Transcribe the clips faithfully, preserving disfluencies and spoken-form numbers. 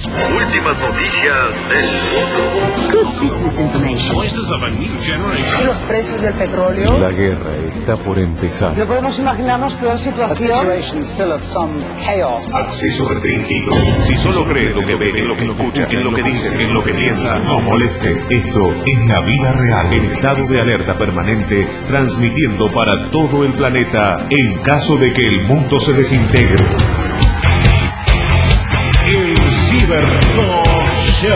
Últimas noticias del mundo. Good business information. Voices of a new generation. Y los precios del petróleo. La guerra está por empezar. No podemos imaginarnos peor situación. Acceso restringido. Si solo cree lo que ve, en lo que escucha, en lo que dice, en lo que piensa, No moleste. Esto es la vida real. en estado de alerta permanente, transmitiendo para todo el planeta en caso de que el mundo se desintegre. El Cybertalk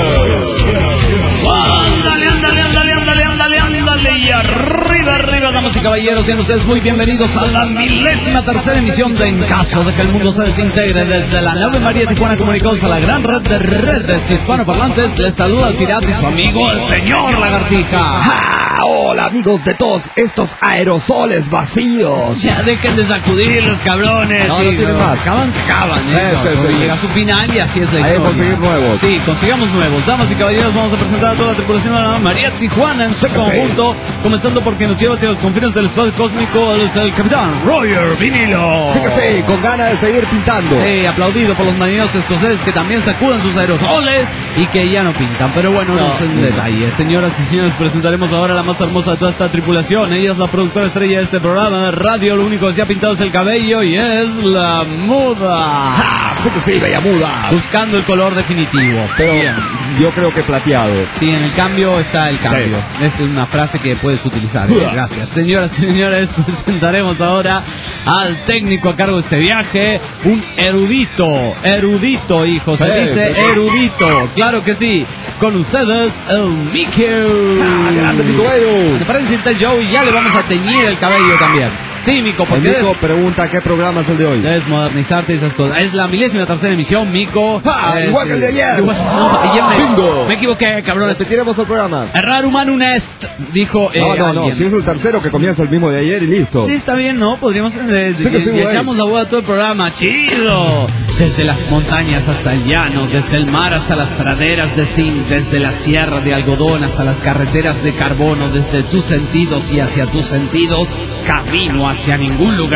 Show. Ándale, ándale, ándale, ándale, ándale, ándale. Y arriba, arriba, damas y caballeros, sean ustedes muy bienvenidos a la milésima tercera emisión de En caso de que el mundo se desintegre. Desde la nave María Tijuana comunicados a la gran red de redes hispanoparlantes, les saluda el pirata y su amigo, el señor Lagartija. ¡Ja! Hola amigos de todos estos aerosoles vacíos. Ya dejen de sacudir los cabrones. No, sí, no tienen más. Se acaban, se acaban. Sí, ¿eh? sí, No, sí. llega a su final y así es la Hay que historia. conseguir nuevos. Sí, consigamos nuevos. Damas y caballeros, vamos a presentar a toda la tripulación de la nave María Tijuana en su Sí, que sí. conjunto. Comenzando porque nos lleva hacia los confines del espacio cósmico es el capitán Roger Vinilo. Sí que sí, con ganas de seguir pintando. Sí, aplaudido por los marineros escoceses que también sacuden sus aerosoles y que ya no pintan. Pero bueno, no, No. es en detalle. Señoras y señores, presentaremos ahora a la más hermosa de toda esta tripulación. Ella es la productora estrella de este programa de radio. Lo único que se ha pintado es el cabello y es la muda. ¡Ja! Sí que sí, bella muda. Buscando el color definitivo. Pero Bien. yo creo que plateado. Sí, en el cambio está el cambio. Sí. Es una frase que puedes utilizar. ¿eh? Uah. Gracias. Señoras y señores, presentaremos ahora al técnico a cargo de este viaje, un erudito, erudito, hijo, se Sí, dice sí. erudito, claro que sí. Con ustedes, el Mickey. ¡Ah, grande Mico Bello! ¿Te parece decirte, Joe? Y ya le vamos a teñir el cabello también. Sí, Mico, El porque Mico pregunta qué programa es el de hoy. debes modernizarte y esas cosas. Es la milésima tercera emisión, Mico. ¡Ah, Es- igual que el de ayer! Igual- no, ayer me, Bingo. me equivoqué, cabrones. Repetiremos el programa. Errar humanum est, dijo eh, No, no, no, alguien. si es el tercero que comienza el mismo de ayer y listo. Sí, está bien, ¿no? Podríamos eh, de- Sí que de- sí, y güey. echamos la boda a todo el programa. ¡Chido! Desde las montañas hasta el llano, desde el mar hasta las praderas de zinc, desde la sierra de algodón hasta las carreteras de carbono, desde tus sentidos y hacia tus sentidos, camino hacia ningún lugar.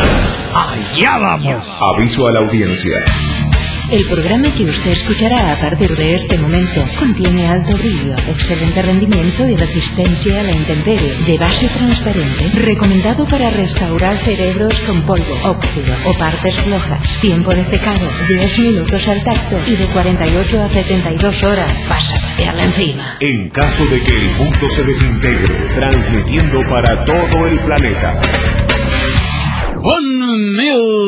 ¡Allá vamos! Aviso a la audiencia. El programa que usted escuchará a partir de este momento contiene alto brillo, excelente rendimiento y resistencia a la intemperie, de base transparente, recomendado para restaurar cerebros con polvo, óxido o partes flojas. Tiempo de secado, diez minutos al tacto y de cuarenta y ocho a setenta y dos horas. Pásatela encima. En caso de que el mundo se desintegre, transmitiendo para todo el planeta. Un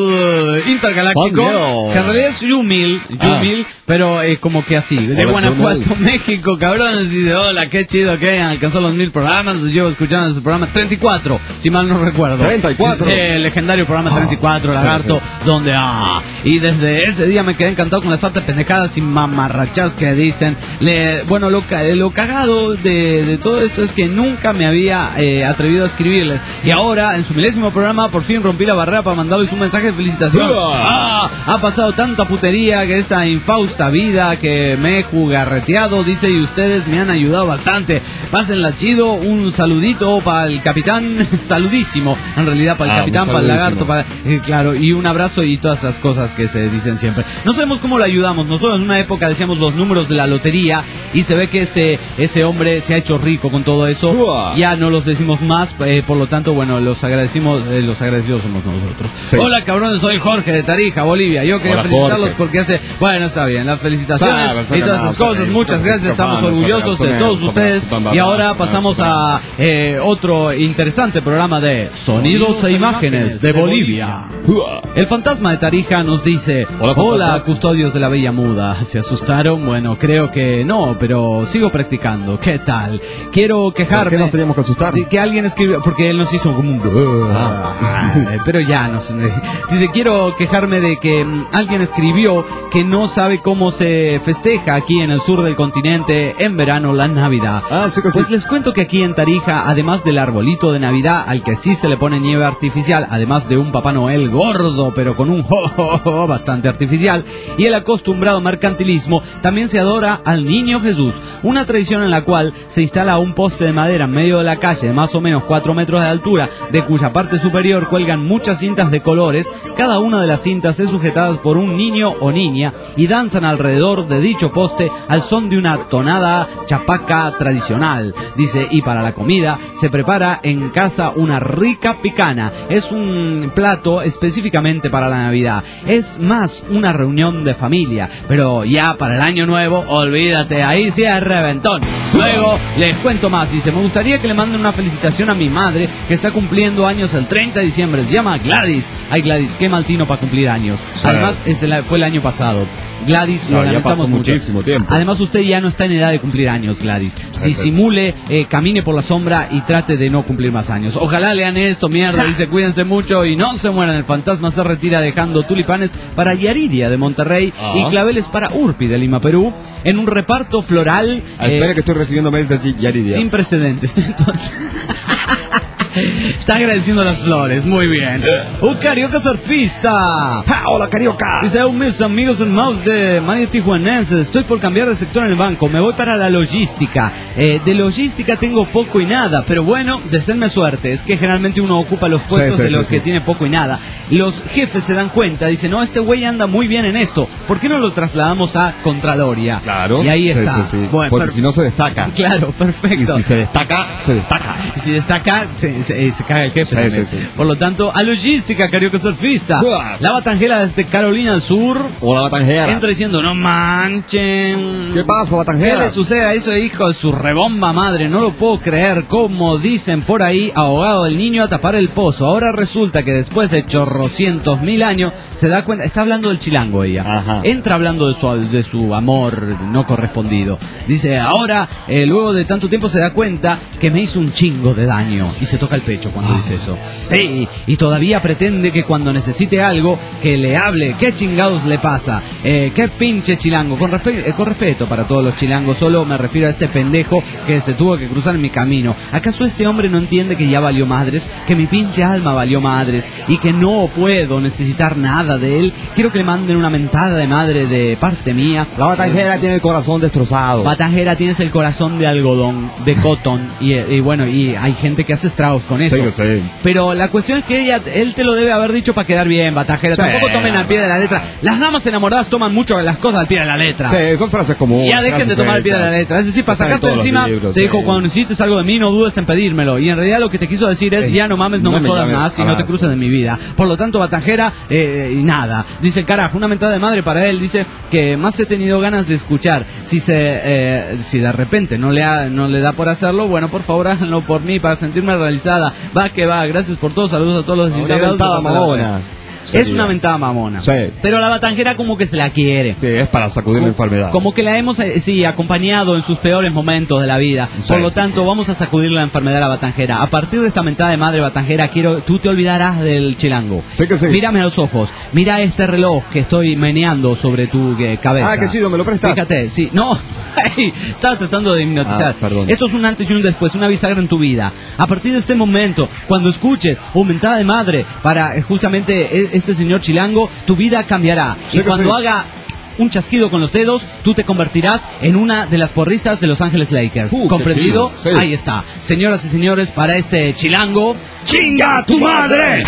mil intergaláctico, Un mil. que en realidad es Yumil, Yumil, pero eh, como que así, de Hola, Guanajuato, Yumil. México, cabrones, y dice, hola, qué chido que alcanzó los mil programas, los llevo escuchando ese programa treinta y cuatro, si mal no recuerdo. treinta y cuatro. Eh, el legendario programa Ah, treinta y cuatro, sí, Lagarto, donde, ah, y desde ese día me quedé encantado con las altas pendejadas y mamarrachas que dicen. Le, bueno, lo, ca- lo cagado de, de todo esto es que nunca me había eh, atrevido a escribirles, y ahora, en su milésimo programa, por fin rompí la barrera para mandarles un mensaje de felicitación. Ah, ha pasado tanta putería que esta infausta vida que me he jugarreteado, dice, y ustedes me han ayudado bastante. Pásenla chido, un saludito para el capitán, saludísimo, en realidad para el Ah, capitán, un para el saludísimo. lagarto, para, eh, claro, y un abrazo y todas esas cosas que se dicen siempre. No sabemos cómo lo ayudamos, nosotros en una época decíamos los números de la lotería y se ve que este, este hombre se ha hecho rico con todo eso. Uah. Ya no los decimos más, eh, por lo tanto, bueno, los agradecimos, eh, los agradecidos somos nosotros. Sí. Hola cabrones, soy Jorge de Tarija, Bolivia. Yo quería Hola, felicitarlos Jorge. porque hace, bueno, está bien, las felicitaciones Ah, y todas esas cosas. Muchas gracias, estamos orgullosos de todos ustedes. Y ahora pasamos a eh, otro interesante programa de Sonidos e Imágenes de Bolivia. El fantasma de Tarija nos dice, Hola, hola, fantasma. custodios de la bella muda. ¿Se asustaron? Bueno, creo que no, pero sigo practicando. ¿Qué tal? Quiero ¿Por quejarme qué nos teníamos que asustar? de que alguien escribió, porque él nos hizo como un... Ah. Eh, pero ya, no sé. Dice, quiero quejarme de que mm, alguien escribió que no sabe cómo se festeja aquí en el sur del continente en verano la Navidad. Ah, sí que sí. Pues les cuento que aquí en Tarija, además del arbolito de Navidad, al que sí se le pone nieve artificial, además de un Papá Noel gordo, pero con un jo, jo, jo bastante artificial, y el acostumbrado mercantilismo, también se adora al Niño Jesús, una tradición en la cual se instala un poste de madera en medio de la calle de más o menos cuatro metros de altura, de cuya parte superior cuelgan muchas cintas cintas de colores. Cada una de las cintas es sujetada por un niño o niña y danzan alrededor de dicho poste al son de una tonada chapaca tradicional. Dice, y para la comida se prepara en casa una rica picana. Es un plato específicamente para la Navidad. Es más una reunión de familia, pero ya para el año nuevo, olvídate, ahí sí es reventón. Luego les cuento más. Dice, me gustaría que le manden una felicitación a mi madre que está cumpliendo años el treinta de diciembre. Se llama Gladys. Ay, Gladys, qué mal tino para cumplir años. Sí. Además, ese fue el año pasado. Gladys, lo no, lamentamos muchísimo tiempo. Además, usted ya no está en edad de cumplir años, Gladys. Disimule, eh, camine por la sombra y trate de no cumplir más años. Ojalá lean esto, mierda. Dice, cuídense mucho y no se mueran. El fantasma se retira dejando tulipanes para Yaridia de Monterrey ah. y claveles para Urpi de Lima, Perú, en un reparto floral. Ah, eh, espera que estoy recibiendo mails de Yaridia. Sin precedentes. Entonces... Está agradeciendo las flores, muy bien. Un carioca surfista. ¡Ja, hola, carioca! Dice, oh, mis amigos hermanos de Mario Tijuanense, estoy por cambiar de sector en el banco, me voy para la logística. Eh, de logística tengo poco y nada, pero bueno, deseenme suerte. Es que generalmente uno ocupa los puestos sí, sí, de los sí, que sí. tiene poco y nada. Los jefes se dan cuenta, dicen, no, este güey anda muy bien en esto, ¿por qué no lo trasladamos a Contraloria? Claro. Y ahí sí, está. Sí, sí. Bueno, porque per- si no se destaca. Claro, perfecto. Y si se destaca, se destaca. Y si destaca, se, se, se caga el jefe. Sí, sí, sí. Por lo tanto, a logística, carioca surfista. What? La Batangera desde Carolina del Sur. Hola, Batangera. Entra diciendo, no manchen. ¿Qué pasa, Batangera? ¿Qué le sucede a eso, hijo de su rebomba madre? No lo puedo creer. Como dicen por ahí, ahogado el niño a tapar el pozo. Ahora resulta que después de chorrocientos mil años se da cuenta. Está hablando del chilango ella. Ajá. Entra hablando de su, de su amor no correspondido. Dice, ahora, eh, luego de tanto tiempo se da cuenta que me hizo un chingo de daño. Y se toca el pecho cuando ah. dice eso. Sí, y todavía pretende que cuando necesite algo, que le hable. ¿Qué chingados le pasa? Eh, ¿Qué pinche chilango? Con, respe- eh, con respeto para todos los chilangos, solo me refiero a este pendejo que se tuvo que cruzar en mi camino. ¿Acaso este hombre no entiende que ya valió madres? Que mi pinche alma valió madres y que no puedo necesitar nada de él. Quiero que le manden una mentada de madre de parte mía. La Batangera eh, tiene el corazón destrozado. Batangera, tienes el corazón de algodón, de cotton. Y, y bueno, y hay gente que hace estragos con eso. Sí, lo sé. Pero la cuestión es que ella, él te lo debe haber dicho para quedar bien, Batangera. Sí. Tampoco tomen al pie de la letra. Las damas enamoradas toman mucho las cosas al pie de la letra. Sí, son frases comunes. Ya dejen de tomar al pie de la letra. Es decir, para sacarte de encima, libros, te sí. dijo, cuando necesites algo de mí, no dudes en pedírmelo. Y en realidad lo que te quiso decir es, sí. ya no mames, no, no me jodas más y no te cruces de mi vida. Por lo tanto, Batangera, eh, y nada. Dice, carajo, una mentada de madre para él. Dice que más he tenido ganas de escuchar. Si se, eh, si de repente no le, ha, no le da por hacerlo, bueno, por favor, háganlo por mí para sentirme realizada. Va que va, gracias por todo, saludos a todos los integrados. Es una mentada mamona. Sí. Pero la Batangera como que se la quiere. Sí, es para sacudir como, la enfermedad. Como que la hemos, eh, sí, acompañado en sus peores momentos de la vida. Sí, Por lo tanto, sí. vamos a sacudir la enfermedad a la Batangera. A partir de esta mentada de madre, Batangera, quiero, tú te olvidarás del chilango. Sí que sí. Mírame a los ojos. Mira este reloj que estoy meneando sobre tu eh, cabeza. Ah, qué chido, me lo prestas. Fíjate, sí. No, estaba tratando de hipnotizar. Ah, perdón. Esto es un antes y un después, una bisagra en tu vida. A partir de este momento, cuando escuches un mentada de madre para eh, justamente este señor chilango, tu vida cambiará. Sí, y cuando sí. haga un chasquido con los dedos, tú te convertirás en una de las porristas de Los Ángeles Lakers. Uh, ¿Comprendido? Sí. Ahí está. Señoras y señores, para este chilango, ¡chinga tu madre!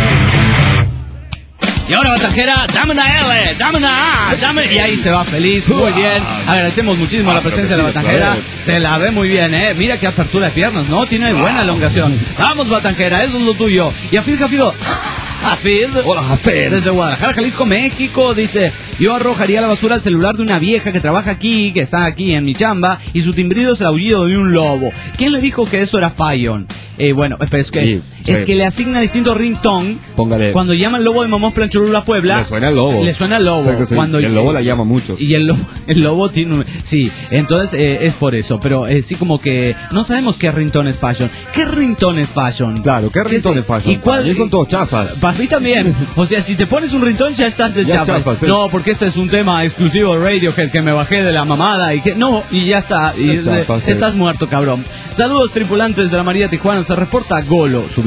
Y ahora, Batangera, dame una L, dame una A, dame... Y ahí se va feliz, muy bien. Agradecemos muchísimo ah, la presencia de la Batangera. Se la ve muy bien, ¿eh? Mira qué apertura de piernas, ¿no? Tiene buena elongación. Vamos, Batangera, eso es lo tuyo. Y Afid Jafido... Afid. Hola, Afid. Desde Guadalajara, Jalisco, México, dice: yo arrojaría a la basura el celular de una vieja que trabaja aquí, que está aquí en mi chamba, y su timbrido es el aullido de un lobo. ¿Quién le dijo que eso era Fallon? Eh, bueno, es que, sí, sí. es que le asigna distinto ringtone. Póngale. Cuando llama el lobo de Mamós Plancholula Puebla, le suena el lobo. Le suena el lobo. Sí, sí. Cuando, y el lobo la llama mucho. Y el lobo, el lobo tiene un... Sí, entonces eh, es por eso. Pero eh, sí, como que no sabemos qué ringtone es Fashion. ¿Qué ringtone es Fashion? Claro, ¿qué ringtone es Fashion? ¿Y cuál? Y son todos chafas. Para mí también. O sea, si te pones un ringtone ya estás de chafas. Chafa, sí. No, porque este es un tema exclusivo de Radiohead que me bajé de la mamada y que... No, y ya está. Y chafa, de, sí. Estás muerto, cabrón. Saludos, tripulantes de la María Tijuana. Se reporta Golo, su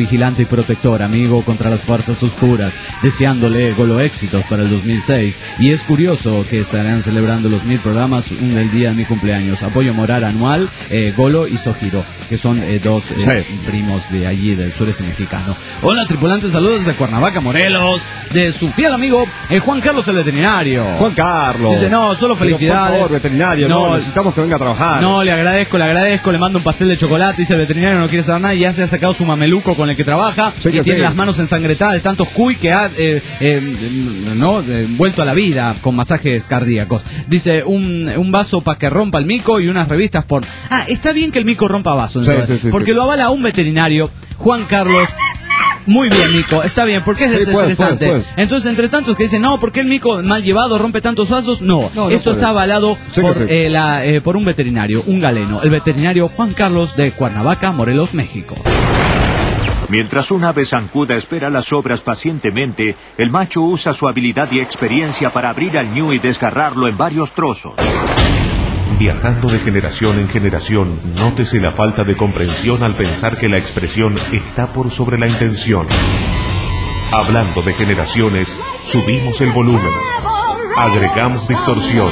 vigilante y protector, amigo contra las fuerzas oscuras, deseándole Golo éxitos para el dos mil seis. Y es curioso que estarán celebrando los mil programas un el día de mi cumpleaños. Apoyo moral anual, eh, Golo y Sojiro, que son eh, dos eh, sí. primos de allí del sureste mexicano. Hola tripulantes, saludos desde Cuernavaca, Morelos, de su fiel amigo eh, Juan Carlos el veterinario. Juan Carlos. Dice, no, solo felicidades. Pero por favor, veterinario, no, no, necesitamos que venga a trabajar. No, le agradezco, le agradezco, le mando un pastel de chocolate. Dice el veterinario no quiere saber nada y ya se ha sacado su mameluco con el que trabaja, sí, que y tiene sí. las manos ensangretadas de tantos cuy que ha eh, eh, no eh, vuelto a la vida con masajes cardíacos. Dice un, un vaso para que rompa el mico y unas revistas por... Ah, está bien que el mico rompa vaso, sí, sí, sí, porque sí. lo avala un veterinario, Juan Carlos. Muy bien, Mico, está bien, porque es sí, desestresante. Pues, pues, pues. Entonces, entre tantos que dicen, no, ¿por qué el Mico mal llevado rompe tantos vasos? No, no esto no está avalado sí por, sí. eh, la, eh, por un veterinario, un galeno, el veterinario Juan Carlos de Cuernavaca, Morelos, México. Mientras un ave zancuda espera las obras pacientemente, el macho usa su habilidad y experiencia para abrir al ñu y desgarrarlo en varios trozos. Viajando de generación en generación, nótese la falta de comprensión al pensar que la expresión está por sobre la intención. Hablando de generaciones, subimos el volumen, agregamos distorsión.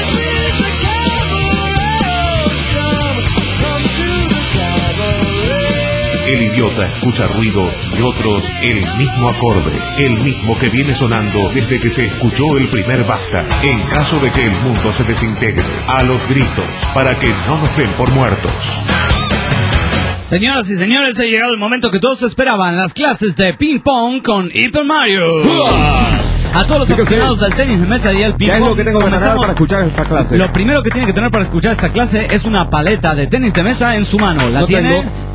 El idiota escucha ruido y otros el mismo acorde, el mismo que viene sonando desde que se escuchó el primer basta, en caso de que el mundo se desintegre, a los gritos, para que no nos den por muertos. Señoras y señores, ha llegado el momento que todos esperaban, las clases de ping pong con Hyper Mario. A todos los sí aficionados sí. al tenis de mesa y al ping pong. ¿Qué es lo que tengo que tener para escuchar esta clase? Lo primero que tiene que tener para escuchar esta clase es una paleta de tenis de mesa en su mano. ¿La no tiene? Tengo.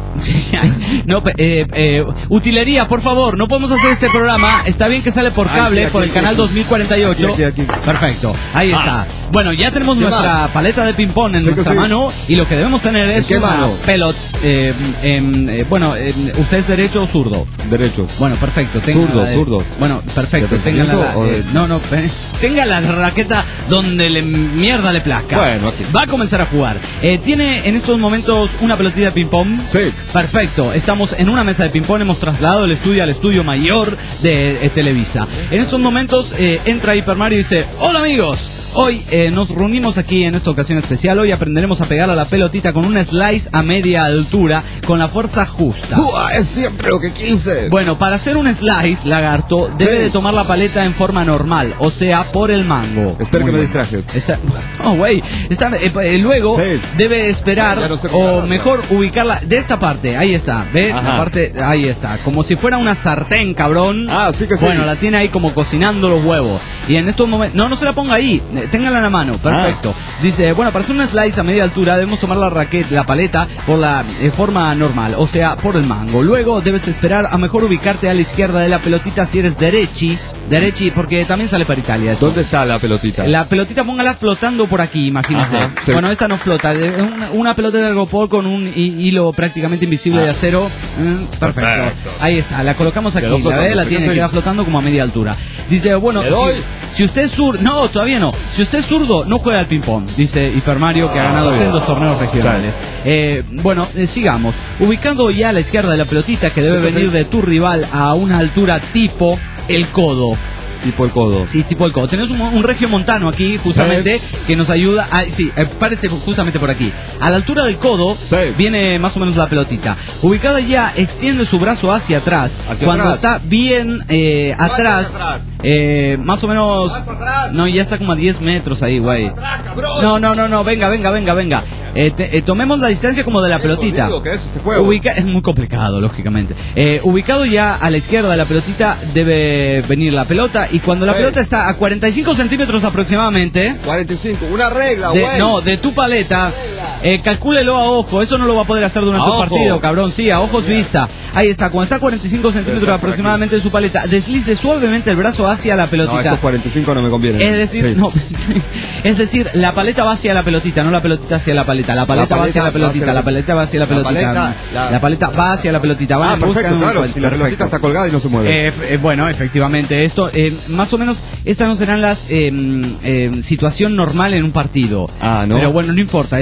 No, eh, eh, utilería, por favor, no podemos hacer este programa. Está bien que sale por cable, aquí, aquí, por el aquí, canal aquí. dos mil cuarenta y ocho. Aquí, aquí, aquí. Perfecto, ahí ah. está. Bueno, ya tenemos nuestra más? paleta de ping-pong en sí nuestra sí. mano. Y lo que debemos tener es una pelota. Eh, eh, eh, bueno, eh, ¿usted es derecho o zurdo? Derecho. Bueno, perfecto. Tenga zurdo, la, eh, zurdo. Bueno, perfecto. Tenga la, eh, no, no, eh, tenga la raqueta donde le mierda le plazca. Bueno, aquí. Va a comenzar a jugar. Eh, ¿Tiene en estos momentos una pelotita de ping-pong? Sí. Perfecto. Estamos en una mesa de ping-pong. Hemos trasladado el estudio al estudio mayor de eh, Televisa. En estos momentos eh, entra Hyper Mario y dice: hola amigos. Hoy eh, nos reunimos aquí en esta ocasión especial. Hoy aprenderemos a pegar a la pelotita con un slice a media altura con la fuerza justa. ¡Uah! Es siempre lo que quise. Bueno, para hacer un slice, lagarto, debe sí. de tomar la paleta en forma normal, o sea, por el mango. Espera que me distraje. Está... Oh, güey. Está... Eh, luego sí. debe esperar, no sé o nada, mejor no. ubicarla de esta parte. Ahí está, ¿ve? Ajá. La parte, ahí está. Como si fuera una sartén, cabrón. Ah, sí que sí. Bueno, la tiene ahí como cocinando los huevos. Y en estos momentos... No, no se la ponga ahí. Téngala en la mano, perfecto. Ah. Dice, bueno, para hacer un slice a media altura debemos tomar la raqueta, la paleta por la eh, forma normal, o sea, por el mango. Luego debes esperar a mejor ubicarte a la izquierda de la pelotita si eres derechi, derechi, porque también sale para Italia esto. ¿Dónde está la pelotita? La pelotita póngala flotando por aquí, imagínese. Ajá, sí. Bueno, esta no flota, es una, una pelota de algopor con un hilo prácticamente invisible ah. de acero. Mm, perfecto. perfecto. Ahí está, la colocamos aquí, la ve, la tiene, queda flotando como a media altura. Dice, bueno, si, si usted es zurdo, no, todavía no. Si usted es zurdo, no juega al ping-pong, dice Hyper Mario, que ha ganado sendos torneos regionales. Eh, bueno, eh, sigamos. Ubicando ya a la izquierda de la pelotita, que debe sí, venir sí. de tu rival a una altura tipo el codo. Tipo el codo. Sí, tipo el codo. Tenemos un, un regio montano aquí, justamente, sí. que nos ayuda. A, sí, eh, parece justamente por aquí. A la altura del codo sí. viene más o menos la pelotita. Ubicada ya, extiende su brazo hacia atrás. ¿Hacia cuando atrás? Está bien eh, atrás, atrás. Eh, más o menos. No, ya está como a diez metros ahí, güey. No, no, no, no, venga, venga, venga, venga. Eh, te, eh, tomemos la distancia como de la pelotita. ¿Qué es este juego? Ubica es muy complicado, lógicamente. Eh, ubicado ya a la izquierda de la pelotita debe venir la pelota. Y cuando la sí. pelota está a cuarenta y cinco centímetros aproximadamente. cuarenta y cinco, una regla, güey. No, de tu paleta. Eh, calcúlelo a ojo, eso no lo va a poder hacer durante el partido, cabrón. Sí, a ojos vista. Ahí está, cuando está a cuarenta y cinco centímetros aproximadamente de su paleta, deslice suavemente el brazo hacia la pelotita. No, estos cuarenta y cinco no me convienen. Es decir, sí. no, es decir, la paleta va hacia la pelotita, no la pelotita hacia la paleta. La paleta, la paleta va hacia la pelotita, hacia la... la paleta va hacia la pelotita. La paleta, la... la paleta va hacia la pelotita. Va ah, perfecto, claro, si la pelotita perfecto. Está colgada y no se mueve. Eh, eh, bueno, efectivamente, esto, eh, más o menos, estas no serán las eh, eh, situación normal en un partido. Ah, no. Pero bueno, no importa, está bien que se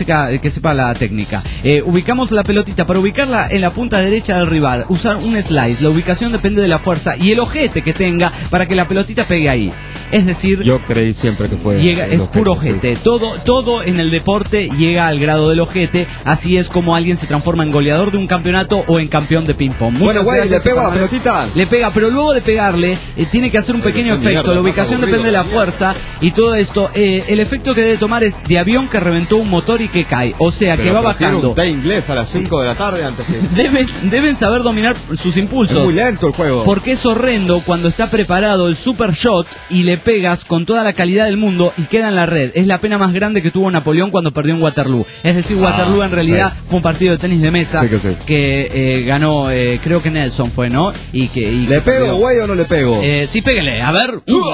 sepa, que sepa la técnica. Eh, ubicamos la pelotita. Para ubicarla en la punta derecha del rival, usar un slice. La ubicación depende de la fuerza y el ojete que tenga para que la pelotita pegue ahí. Es decir, yo creí siempre que fue llega, es ojete, puro ojete. Sí. Todo, todo en el deporte llega al grado del ojete. Así es como alguien se transforma en goleador de un campeonato o en campeón de ping-pong. Bueno, güey, ¿le pega a la pelotita? Le pega, pero luego de pegarle, eh, tiene que hacer un pequeño efecto. Mierda, la ubicación depende de la fuerza y todo esto. Eh, el efecto que debe tomar es de avión que reventó un motor y que cae. O sea, pero que va bajando. Un té inglés a las cinco de la tarde antes que... Deben, deben saber dominar sus impulsos. Es muy lento el juego. Porque es horrendo cuando está preparado el super shot y le pegas con toda la calidad del mundo y queda en la red. Es la pena más grande que tuvo Napoleón cuando perdió en Waterloo. Es decir, Waterloo ah, en realidad sí. fue un partido de tenis de mesa sí que, sí. que eh, ganó, eh, creo que Nelson fue, ¿no? Y que y ¿Le pego, güey, o no le pego? Eh, sí, pégale, a ver. Uh.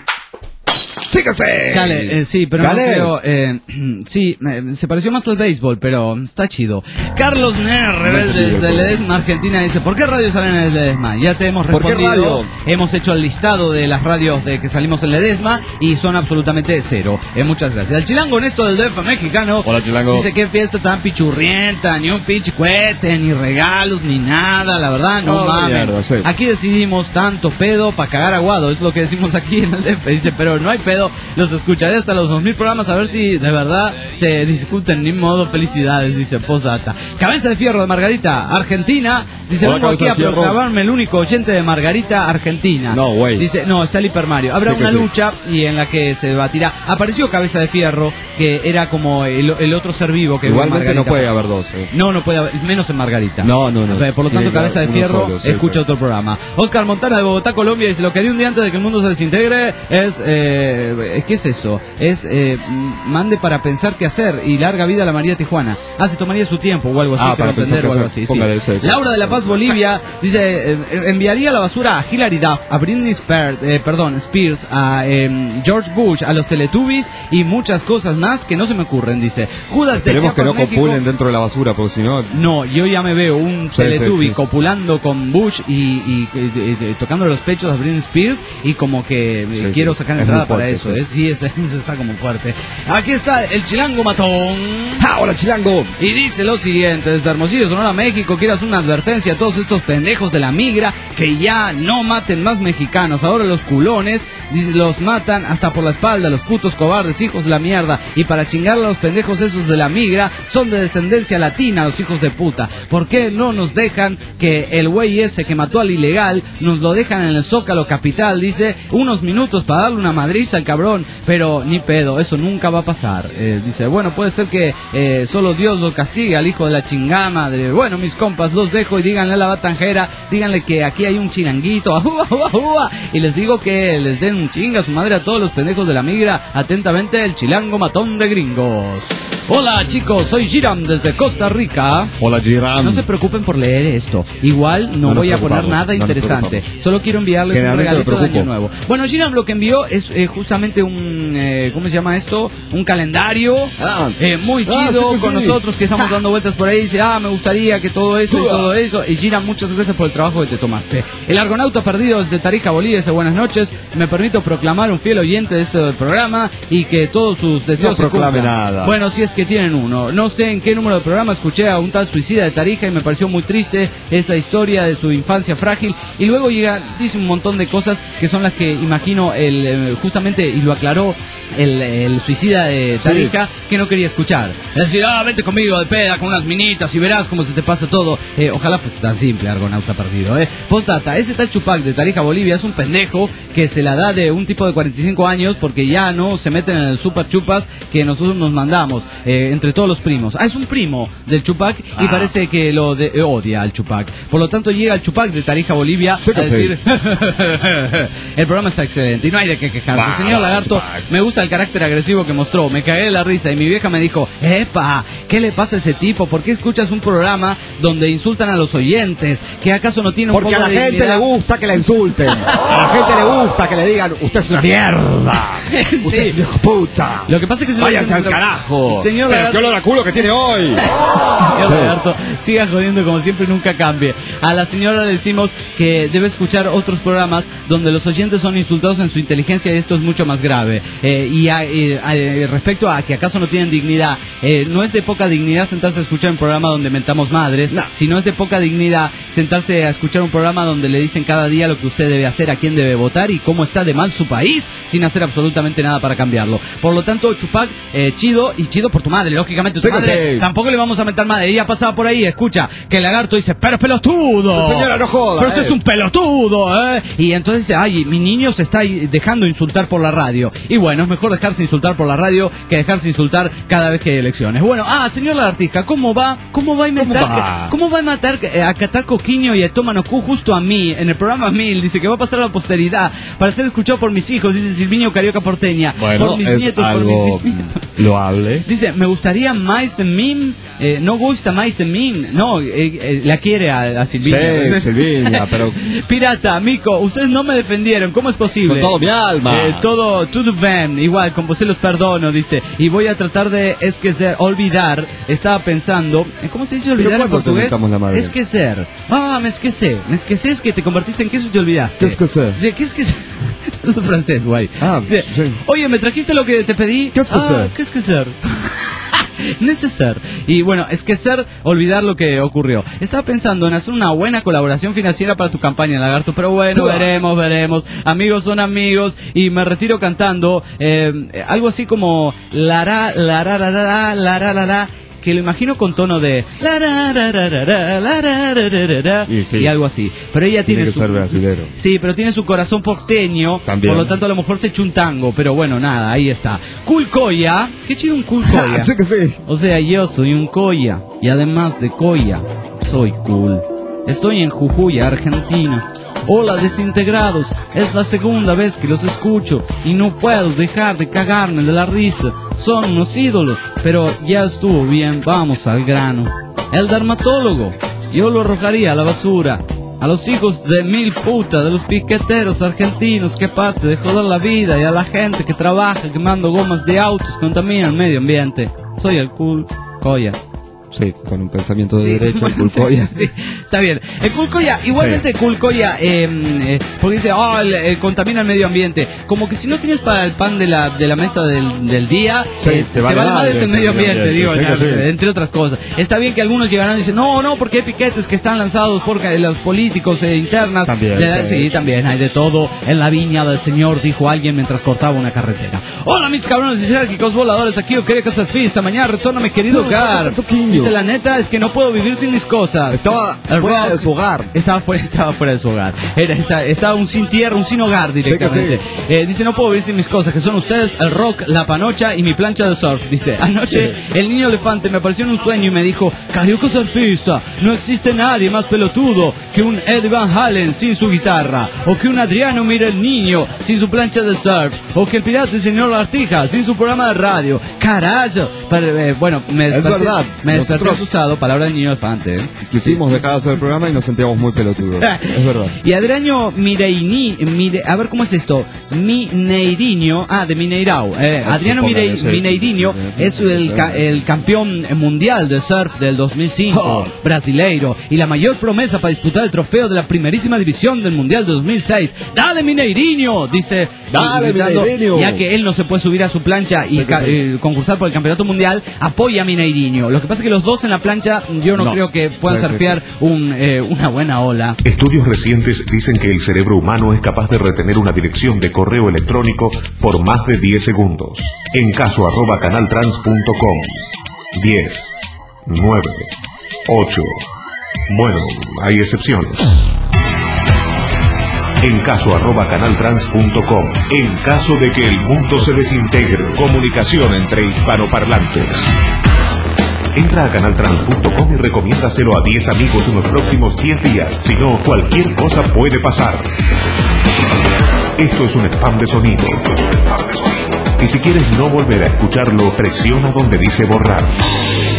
¡Síguese! Chale, eh, sí, pero Gané. no creo... Eh, sí, eh, se pareció más al béisbol, pero está chido. Carlos Ner, rebelde desde Ledesma, Argentina, dice: ¿por qué radio salen en el Ledesma? Ya te hemos respondido. Hemos hecho el listado de las radios de que salimos en Ledesma y son absolutamente cero. Eh, muchas gracias. El Chilango Nesto del D F mexicano. Hola, Chilango. Dice: qué fiesta tan pichurrienta, ni un pinche cohete, ni regalos, ni nada. La verdad, no, no mames. Mierda, sí. Aquí decidimos tanto pedo para cagar aguado. Es lo que decimos aquí en el D F. Dice: pero no hay pedo. Los escucharé hasta los dos mil programas a ver si de verdad se discuten. Ni modo, felicidades, dice postdata. Cabeza de Fierro de Margarita, Argentina. Dice: hola, vengo aquí a proclamarme el único oyente de Margarita, Argentina. No, güey. Dice: no, está el Hiper Mario. Habrá sí una lucha sí. y en la que se batirá. Apareció Cabeza de Fierro, que era como el, el otro ser vivo que igualmente no puede haber dos. Eh. No, no puede haber, menos en Margarita. No, no, no. Por lo tanto, Cabeza de Fierro solo, sí, escucha sí. otro programa. Oscar Montana de Bogotá, Colombia, dice: lo que haría un día antes de que el mundo se desintegre es... Eh, ¿qué es eso? Es eh, mande para pensar qué hacer y larga vida a la María Tijuana. Ah, se tomaría su tiempo o algo así, ah, para entender o algo así. Sí. Eso, eso. Laura de la Paz, Bolivia, dice: eh, enviaría la basura a Hilary Duff, a Britney Spears, eh, perdón, Spears, a eh, George Bush, a los Teletubbies y muchas cosas más que no se me ocurren, dice. Judas de Esperemos Chiapas, que no México, copulen dentro de la basura, porque si no... No, yo ya me veo un sí, Teletubby sí, sí. copulando con Bush y, y, y, y, y tocando los pechos a Britney Spears y como que sí, quiero sí. sacar entrada para eso, sí. ¿eh? Sí, es, es, está como fuerte. Aquí está el Chilango Matón. ¡Ah, hola, Chilango! Y dice lo siguiente: desde Hermosillo, Sonora, México, quiero hacer una advertencia a todos estos pendejos de la migra que ya no maten más mexicanos. Ahora los culones los matan hasta por la espalda, los putos cobardes, hijos de la mierda. Y para chingarle a los pendejos esos de la migra, son de descendencia latina, los hijos de puta. ¿Por qué no nos dejan que el güey ese que mató al ilegal nos lo dejan en el Zócalo Capital? Dice: unos minutos para darle una madriza al cabrón, pero ni pedo, eso nunca va a pasar. Eh, dice: bueno, puede ser que eh, solo Dios lo castigue al hijo de la chingada madre. Bueno, mis compas, los dejo y díganle a la batanjera, díganle que aquí hay un chilanguito, ajúa, ajúa, ajúa, y les digo que les den un chinga a su madre a todos los pendejos de la migra. Atentamente, el Chilango Matón de Gringos. Hola chicos, soy Giram desde Costa Rica. Hola Giram. No se preocupen por leer esto. Igual no, no voy a poner nada no interesante. Solo quiero enviarles un regalito de Año Nuevo. Bueno, Giram lo que envió es eh, justamente un... Eh, ¿Cómo se llama esto? Un calendario ah. eh, muy chido ah, sí con sí. nosotros que estamos dando vueltas por ahí. Dice: ah, me gustaría que todo esto y todo eso. Y Giram, muchas gracias por el trabajo que te tomaste. El Argonauta Perdido desde Tarija, Bolivia, dice: buenas noches. Me permito proclamar un fiel oyente de este programa y que todos sus deseos no se cumplan. Nada. Bueno, si es que tienen uno. No sé en qué número de programa escuché a un tal suicida de Tarija y me pareció muy triste esa historia de su infancia frágil. Y luego llega, dice un montón de cosas que son las que imagino el justamente, y lo aclaró el, el suicida de Tarija, sí. que no quería escuchar. Es decir: ah, vente conmigo de peda con unas minitas y verás cómo se te pasa todo. Eh, ojalá fuese tan simple, Argonauta Perdido. Eh. Postdata: ese tal Chupac de Tarija, Bolivia, es un pendejo que se la da de un tipo de cuarenta y cinco años porque ya no se meten en el super chupas que nosotros nos mandamos eh, entre todos los primos. Ah, es un primo del Chupac y ah. parece que lo de, eh, odia al Chupac. Por lo tanto, llega el Chupac de Tarija, Bolivia, sí a decir: el programa está excelente y no hay de qué quejarse. Bah, Señor Lagarto, Chupac. Me gusta el carácter agresivo que mostró. Me cagué de la risa y mi vieja me dijo: epa, ¿qué le pasa a ese tipo? ¿Por qué escuchas un programa donde insultan a los oyentes? ¿Que acaso no tiene un Porque poco de Porque a la gente dignidad? le gusta que la insulten. A la gente le gusta que le digan: usted es una mierda. Sí. Usted es un hijo puta. Lo que pasa es que... Váyanse al carajo. Señor Pero qué olor a culo que tiene hoy. Señor Lagarto, siga jodiendo como siempre, nunca cambie. A la señora le decimos que debe escuchar otros programas donde los oyentes son insultados en su inteligencia y esto es mucho más grave. Eh, y a, eh, a, eh, respecto a que acaso no tienen dignidad, eh, no es de poca dignidad sentarse a escuchar un programa donde mentamos madres, no. sino es de poca dignidad sentarse a escuchar un programa donde le dicen cada día lo que usted debe hacer, a quién debe votar y cómo está de mal su país sin hacer absolutamente nada para cambiarlo. Por lo tanto, Chupac, eh, chido y chido por tu madre, lógicamente tu sí, madre sí. tampoco le vamos a mentar madre. Ella pasaba por ahí, escucha que el lagarto dice, pero es pelotudo, señora, no joda, pero usted eh. es un pelotudo, ¿eh? Y entonces dice, ay, mi niño se está dejando insultar por la radio. Y bueno, es mejor dejarse insultar por la radio que dejarse insultar cada vez que hay elecciones. Bueno, ah, señor lagartija, ¿cómo va? ¿Cómo va a inventar? ¿Cómo va? ¿Cómo va a matar, eh, a catar coquiño y a Tómano Q justo a mí, en el programa Mil? Dice que va a pasar a la posteridad para ser escuchado por mis hijos, dice Silviño Carioca Porteña. Bueno, por mis es nietos, algo por mis bisnietos. loable. Dice, me gustaría más de mí, eh, no gusta más de mí. No, eh, eh, la quiere a, a Silviña. Sí, Silviña, pero... Pirata, Mico, ustedes no me defendieron, ¿cómo es posible? Con todo mi alma. Eh, todo, todo bien, igual, con vos se los perdono, dice. Y voy a tratar de esquecer, olvidar, estaba pensando, ¿cómo se dice olvidar en portugués? La madre? Esquecer. Ah, me esquecé. Me esquecé es que te convertiste en queso y te olvidaste. ¿Qué esquecer? Dice, ¿qué es que Eso es francés, güey. Ah, Dice, sí. oye, ¿me trajiste lo que te pedí? ¿Qué es que ah, ser? ¿Qué es que ser? Neceser. Y bueno, es que ser, olvidar lo que ocurrió. Estaba pensando en hacer una buena colaboración financiera para tu campaña, Lagarto, pero bueno, veremos, veremos. Amigos son amigos y me retiro cantando eh, algo así como la ra, la ra, la ra, la ra, la ra, que lo imagino con tono de la ra, ra, ra, ra, ra, la ra, ra, ra, ra, y, sí. y algo así. Pero ella tiene, tiene que su, ser brasilero. Sí, pero tiene su corazón porteño, también. Por lo tanto a lo mejor se echa un tango, pero bueno, nada, ahí está. Culcoya, qué chido un Culcoya. Sí que sí. O sea, yo soy un coya y además de coya, soy cool. Estoy en Jujuy, Argentina. Hola desintegrados, es la segunda vez que los escucho y no puedo dejar de cagarme de la risa. Son unos ídolos, pero ya estuvo bien, vamos al grano. El dermatólogo, yo lo arrojaría a la basura. A los hijos de mil putas, de los piqueteros argentinos que aparte de joder la vida y a la gente que trabaja quemando gomas de autos contaminan el medio ambiente. Soy el cool coya. Sí, con un pensamiento de Sí, derecha, bueno, el Culcoya. Sí, sí, está bien. El Culcoya, igualmente Sí. Culcoya, eh, eh, porque dice, oh, el, el contamina el medio ambiente. Como que si no tienes para el pan de la, de la mesa del, del día, Sí, eh, te vale mal madre ese ese medio medio ambiente, ambiente, digo, sí ya, que sí. entre otras cosas. Está bien que algunos llegarán y dicen, no, no, porque hay piquetes que están lanzados por ca- los políticos eh, internas. También, De la- también. Sí, también hay de todo en la viña del Señor, dijo alguien mientras cortaba una carretera. Hola, mis cabrones disérgicos voladores, aquí yo quería que hacer fiesta. Mañana retorno a mi querido No, hogar. toquinho. Dice, la neta es que no puedo vivir sin mis cosas. Estaba El fuera rock de su hogar. Estaba fuera, estaba fuera de su hogar. Era, esa- estaba un sin tierra, un sin hogar directamente. Sí Eh, dice, no puedo vivir sin mis cosas, que son ustedes, el rock, la panocha y mi plancha de surf. Dice, anoche el niño elefante me apareció en un sueño y me dijo, carioca surfista, no existe nadie más pelotudo que un Eddie Van Halen sin su guitarra, o que un Adriano Mira el Niño sin su plancha de surf, o que el pirata el señor Lartija sin su programa de radio. Carajo. Pero, eh, bueno, me Es desperté, verdad. me desperté Nosotros- asustado, palabra de niño elefante. ¿eh? Quisimos dejar de hacer el programa y nos sentíamos muy pelotudos. Es verdad. Y Adriano Mireini, Mire, a ver cómo es esto, Mineirinho, ah, de Mineirao. Eh, Ah, Adriano supongo Mirei- que sí. Mineirinho es el, ca- el campeón mundial de surf del dos mil cinco, Oh. brasileiro, y la mayor promesa para disputar el trofeo de la primerísima división del mundial de dos mil seis. Dale Mineirinho, dice, Dale, gritando, Mineirinho. ya que él no se puede subir a su plancha y Sí que ca- sí. eh, concursar por el campeonato mundial, apoya a Mineirinho. Lo que pasa es que los dos en la plancha, yo no, No. creo que puedan Sí, sí, surfear un, eh, una buena ola. Estudios recientes dicen que el cerebro humano es capaz de retener una dirección de correo electrónico por más de diez segundos. En caso arroba canaltrans punto com. diez, nueve, ocho. Bueno, hay excepciones. En caso arroba canaltrans punto com. En caso de que el mundo se desintegre. Comunicación entre hispanoparlantes. Entra a canaltrans punto com y recomiéndaselo a diez amigos en los próximos diez días. Si no, cualquier cosa puede pasar. Esto es un spam de sonido. Y si quieres no volver a escucharlo, presiona donde dice borrar.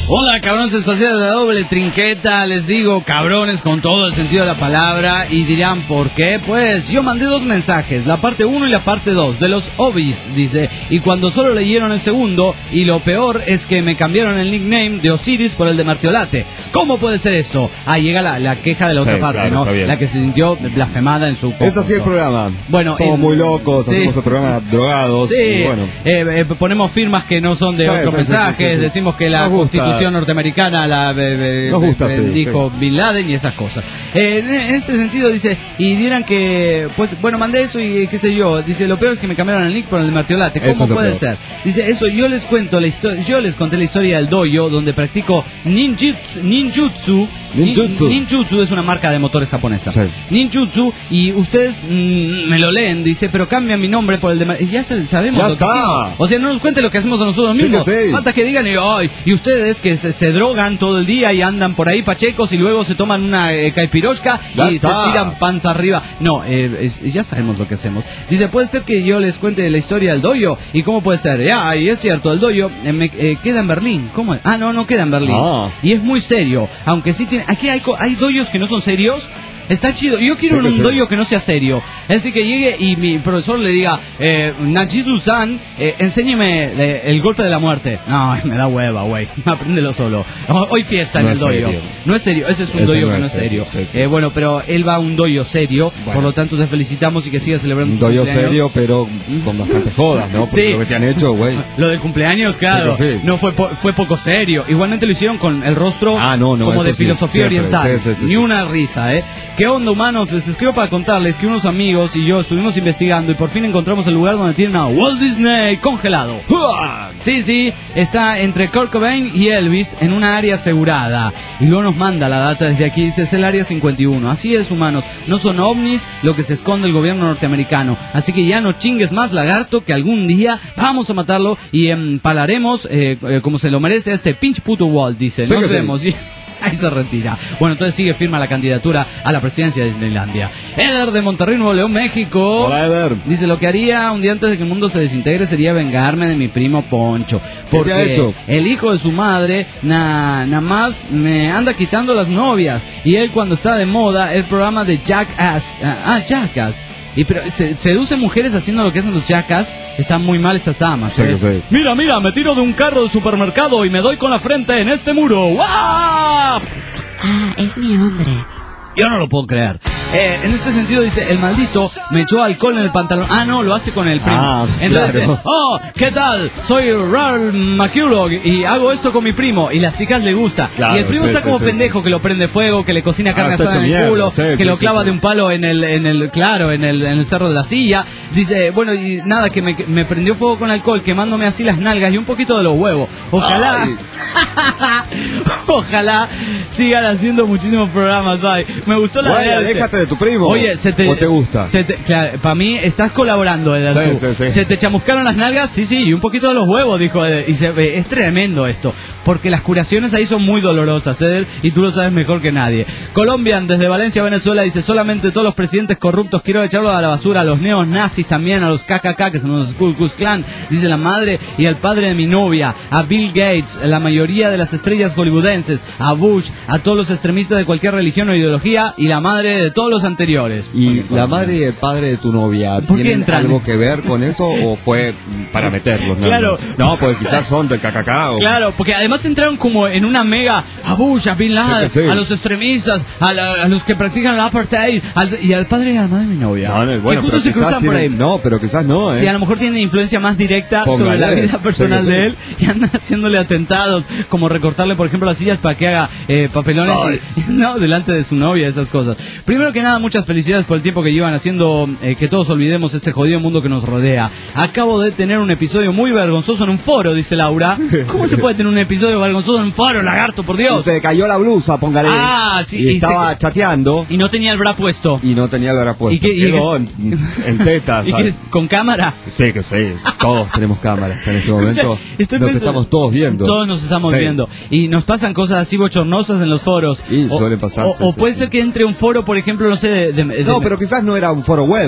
Hola, cabrones espaciales de la doble trinqueta. Les digo cabrones con todo el sentido de la palabra. Y dirán, ¿por qué? Pues yo mandé dos mensajes, la parte uno y la parte dos de los Obis, dice. Y cuando solo leyeron el segundo, y lo peor es que me cambiaron el nickname de Osiris por el de Martiolate. ¿Cómo puede ser esto? Ah, llega la, la queja de la otra sí, parte, claro, ¿no? La que se sintió blasfemada en su... Es así el programa. Bueno, somos el, muy locos, sí. hacemos el programa drogados. Sí, y bueno. eh, eh, ponemos firmas que no son de Sí, otros sí, mensajes, sí, sí, sí. decimos que la Nos gusta. Constitución norteamericana la eh, Nos gusta, sí, dijo sí. Bin Laden y esas cosas. Eh, en, en este sentido dice, y dirán que, pues, bueno, mandé eso y qué sé yo. Dice, lo peor es que me cambiaron el nick por el de Martiolate. ¿Cómo Eso puede es lo ser? Dice, eso yo les cuento la historia, yo les conté la historia del dojo donde practico ninjutsu, ninjutsu. Ninjutsu. Nin- Ninjutsu es una marca de motores japonesa. Sí. Ninjutsu, y ustedes mm, me lo leen, dice, pero cambian mi nombre por el de... Mar- ya se- sabemos Ya lo que está. hicimos. O sea, no nos cuenten lo que hacemos a nosotros Sí, mismos. que sí. Falta que digan, y, ay, y ustedes que se, se drogan todo el día y andan por ahí pachecos y luego se toman una eh, caipiroshka Ya y está. se tiran panza arriba. No, eh, es- ya sabemos lo que hacemos. Dice, puede ser que yo les cuente la historia del dojo. ¿Y cómo puede ser? Ya, y es cierto, el dojo eh, me- eh, queda en Berlín. ¿Cómo es? Ah, no, no queda en Berlín. Ah. Y es muy serio. Aunque sí tiene... Aquí hay, co- hay dojos que no son serios. Está chido. Yo quiero Sí, que un sí. dojo que no sea serio. Es decir, que llegue y mi profesor le diga, eh, Nachizu-san, eh, enséñeme eh, el golpe de la muerte. No, me da hueva, güey. Apréndelo solo. Hoy fiesta en No el es dojo. serio. No es serio. Ese es un Ese dojo no que es no es serio. serio, sí, sí. Eh, bueno, pero él va a un dojo serio. Bueno. Por lo tanto, te felicitamos y que sigas celebrando Un tu dojo cumpleaños. serio, pero con bastantes jodas, ¿no? Porque Sí. lo que te han hecho, güey. Lo del cumpleaños, claro, Sí, sí. no fue po- fue poco serio. Igualmente lo hicieron con el rostro Ah, no, no, como eso de sí, filosofía siempre, oriental. sí, sí, sí, Ni sí. una risa, ¿eh? ¿Qué onda, humanos? Les escribo para contarles que unos amigos y yo estuvimos investigando y por fin encontramos el lugar donde tienen a Walt Disney congelado. Sí, sí, está entre Kurt Cobain y Elvis en una área asegurada. Y luego nos manda la data desde aquí, dice, es el área cincuenta y uno. Así es, humanos, no son ovnis lo que se esconde el gobierno norteamericano. Así que ya no chingues más, lagarto, que algún día vamos a matarlo y empalaremos eh, eh, como se lo merece a este pinche puto Walt, dice. Sí Nos que sí. vemos. Y ahí se retira. Bueno, entonces sigue firma la candidatura a la presidencia de Disneylandia. Eder de Monterrey, Nuevo León, México. Hola, Eder. Dice, lo que haría un día antes de que el mundo se desintegre sería vengarme de mi primo Poncho. Porque te ha hecho? el hijo de su madre na- nada más me anda quitando las novias. Y él cuando está de moda, el programa de Jackass. Ah, Jackass. Y pero se, seduce mujeres haciendo lo que hacen los Jackass. Están muy mal esas damas. Sí, ¿eh? sí. Mira, mira, me tiro de un carro de supermercado y me doy con la frente en este muro. ¡Guau! Ah, es mi hombre. Yo no lo puedo creer. Eh, en este sentido dice, el maldito me echó alcohol en el pantalón. Ah, no, lo hace con el primo. Ah, Entonces claro. dice, oh, ¿qué tal? Soy Ralph McCullough y hago esto con mi primo. Y las chicas le gusta. Claro, y el primo sí, está sí, como sí, pendejo, sí. que lo prende fuego, que le cocina carne Ah, está asada en hecho el mierda, culo, sí, que sí, lo sí, clava sí. de un palo en el, en el, claro, en el, en el cerro de la silla. Dice, bueno, y nada, que me, me prendió fuego con alcohol, quemándome así las nalgas y un poquito de los huevos. Ojalá... Ay. Ojalá sigan haciendo muchísimos programas. Ay, me gustó la Güey, idea. Dice, aléjate de tu primo. Oye, se te, ¿O te gusta? Se te, claro, para mí estás colaborando, Eder. Sí, tú. sí, sí. Se te chamuscaron las nalgas, sí, sí, y un poquito de los huevos, dijo Eder. Y se, ve- es tremendo esto, porque las curaciones ahí son muy dolorosas, Eder, y tú lo sabes mejor que nadie. Colombian, desde Valencia, Venezuela, dice, solamente todos los presidentes corruptos quiero echarlos a la basura, a los neonazis también, a los K K K, que son los Ku Klux Klan, dice la madre y al padre de mi novia, a Bill Gates, la mayoría de las estrellas hollywoodenses, a Bush, a todos los extremistas de cualquier religión o ideología y la madre de todos los anteriores. ¿Y la madre y el padre de tu novia ¿Por qué tienen entran? algo que ver con eso o fue para meterlos? ¿no? Claro. No, pues quizás son del K K K o... Claro, porque además entraron como en una mega a Bush, a Bin Laden, Sí que sí. a los extremistas, a, la- a los que practican el apartheid, al- y al padre y a la madre de mi novia. No, no, bueno, que justo pero se quizás cruzan por ahí. tienen- No, pero quizás no, ¿eh? Sí, a lo mejor tienen influencia más directa Póngale. sobre la vida personal Sí que sí. de él y andan haciéndole atentados, como recortarle, por ejemplo, las sillas para que haga eh, papelones y- no, delante de su novia, esas cosas. Primero que nada, muchas felicidades por el tiempo que llevan haciendo eh, que todos olvidemos este jodido mundo que nos rodea. Acabo de tener un episodio muy vergonzoso en un foro, dice Laura. ¿Cómo se puede tener un episodio vergonzoso en un foro, lagarto, por Dios? Se cayó la blusa, póngale. Ah, sí, Y, y estaba se- chateando Y no tenía el bra puesto. y no tenía el bra puesto. ¿Y qué- y Quedó qué- en, en tetas. Y que, ¿sabes? con cámara. Sí, que sí. Todos tenemos cámaras en este momento. Estoy Nos pensando- estamos todos viendo. Todos nos estamos Sí. viendo. Y nos pasan cosas así bochornosas en los foros. Y o, suele pasar, O, sí, o sí, puede sí. ser que entre un foro, por ejemplo, no sé, de... de- de- No, pero quizás no era un foro web.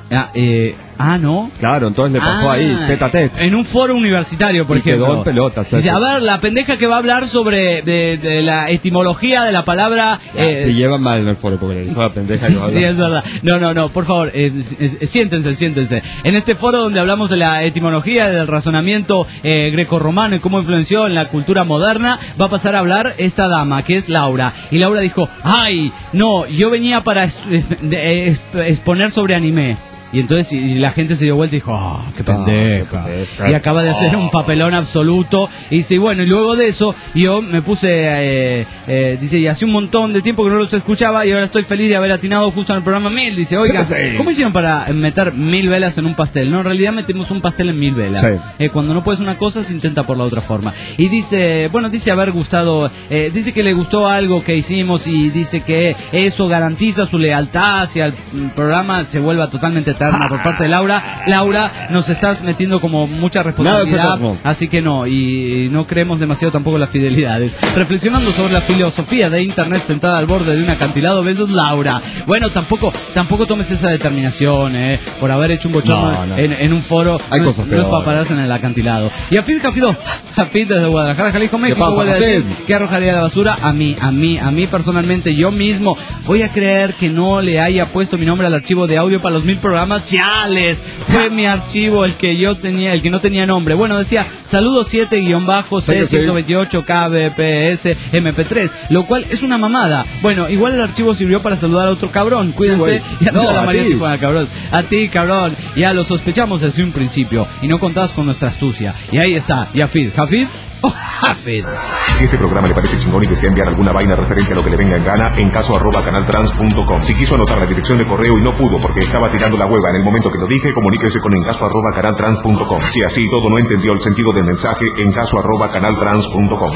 Ah, eh, ah, ¿no? Claro, entonces le pasó Ah, ahí, tete a tete. En un foro universitario, por Y ejemplo. quedó en pelotas. Dice, eso. a ver, la pendeja que va a hablar sobre de, de la etimología de la palabra... Ah, eh, se llevan mal en el foro porque le dijo a la pendeja Sí, que va a sí, hablar. es verdad. No, no, no, por favor, eh, eh, siéntense, siéntense. En este foro donde hablamos de la etimología, del razonamiento eh, grecorromano y cómo influenció en la cultura moderna, va a pasar a hablar esta dama, que es Laura. Y Laura dijo, ay, no, yo venía para es- de- eh, exponer sobre anime. Y entonces y la gente se dio vuelta y dijo, oh, qué pendeja. Y acaba de hacer un papelón absoluto. Y dice, y bueno, y luego de eso, yo me puse, eh, eh, dice, y hace un montón de tiempo que no los escuchaba y ahora estoy feliz de haber atinado justo en el programa mil. Dice, oiga, Sí, sí. ¿cómo hicieron para meter mil velas en un pastel? No, en realidad metimos un pastel en mil velas. Sí. Eh, cuando no puedes una cosa, se intenta por la otra forma. Y dice, bueno, dice haber gustado, eh, dice que le gustó algo que hicimos y dice que eso garantiza su lealtad hacia el programa, se vuelva totalmente eterna por parte de Laura. Laura, nos estás metiendo como mucha Nada es responsabilidad, eterno. así que no, y no creemos demasiado tampoco las fidelidades. Reflexionando sobre la filosofía de Internet sentada al borde de un acantilado, besos Laura. Bueno, tampoco tampoco tomes esa determinación, eh, por haber hecho un bochorno No, no. En, en un foro, Hay no, cosas es- no es peores. para pararse en el acantilado. Y Afid Jafido, Afid desde Guadalajara, Jalisco, México, pasa, vuelve a decir Afid? que arrojaría la basura a mí, a mí, a mí personalmente, yo mismo. Voy a creer que no le haya puesto mi nombre al archivo de audio para los mil programas. ¡Chales! Fue mi archivo el que yo tenía, el que no tenía nombre. Bueno, decía saludo siete guión bajo C ciento veintiocho K B P S M P tres, lo cual es una mamada. Bueno, igual el archivo sirvió para saludar a otro cabrón. Cuídense. Sí, y a no, toda la a María ti. Tijuana, cabrón. A ti, cabrón. Ya lo sospechamos desde un principio y no contabas con nuestra astucia. Y ahí está, Yafid. ¿Jafid? ¡Oh, Jafid! Si este programa le parece chingón y desea enviar alguna vaina referente a lo que le venga en gana, en caso arroba canaltrans punto com. Si quiso anotar la dirección de correo y no pudo porque estaba tirando la hueva en el momento que lo dije, comuníquese con en caso arroba canaltrans punto com. Si así todo no entendió el sentido del mensaje, en caso arroba canaltrans punto com.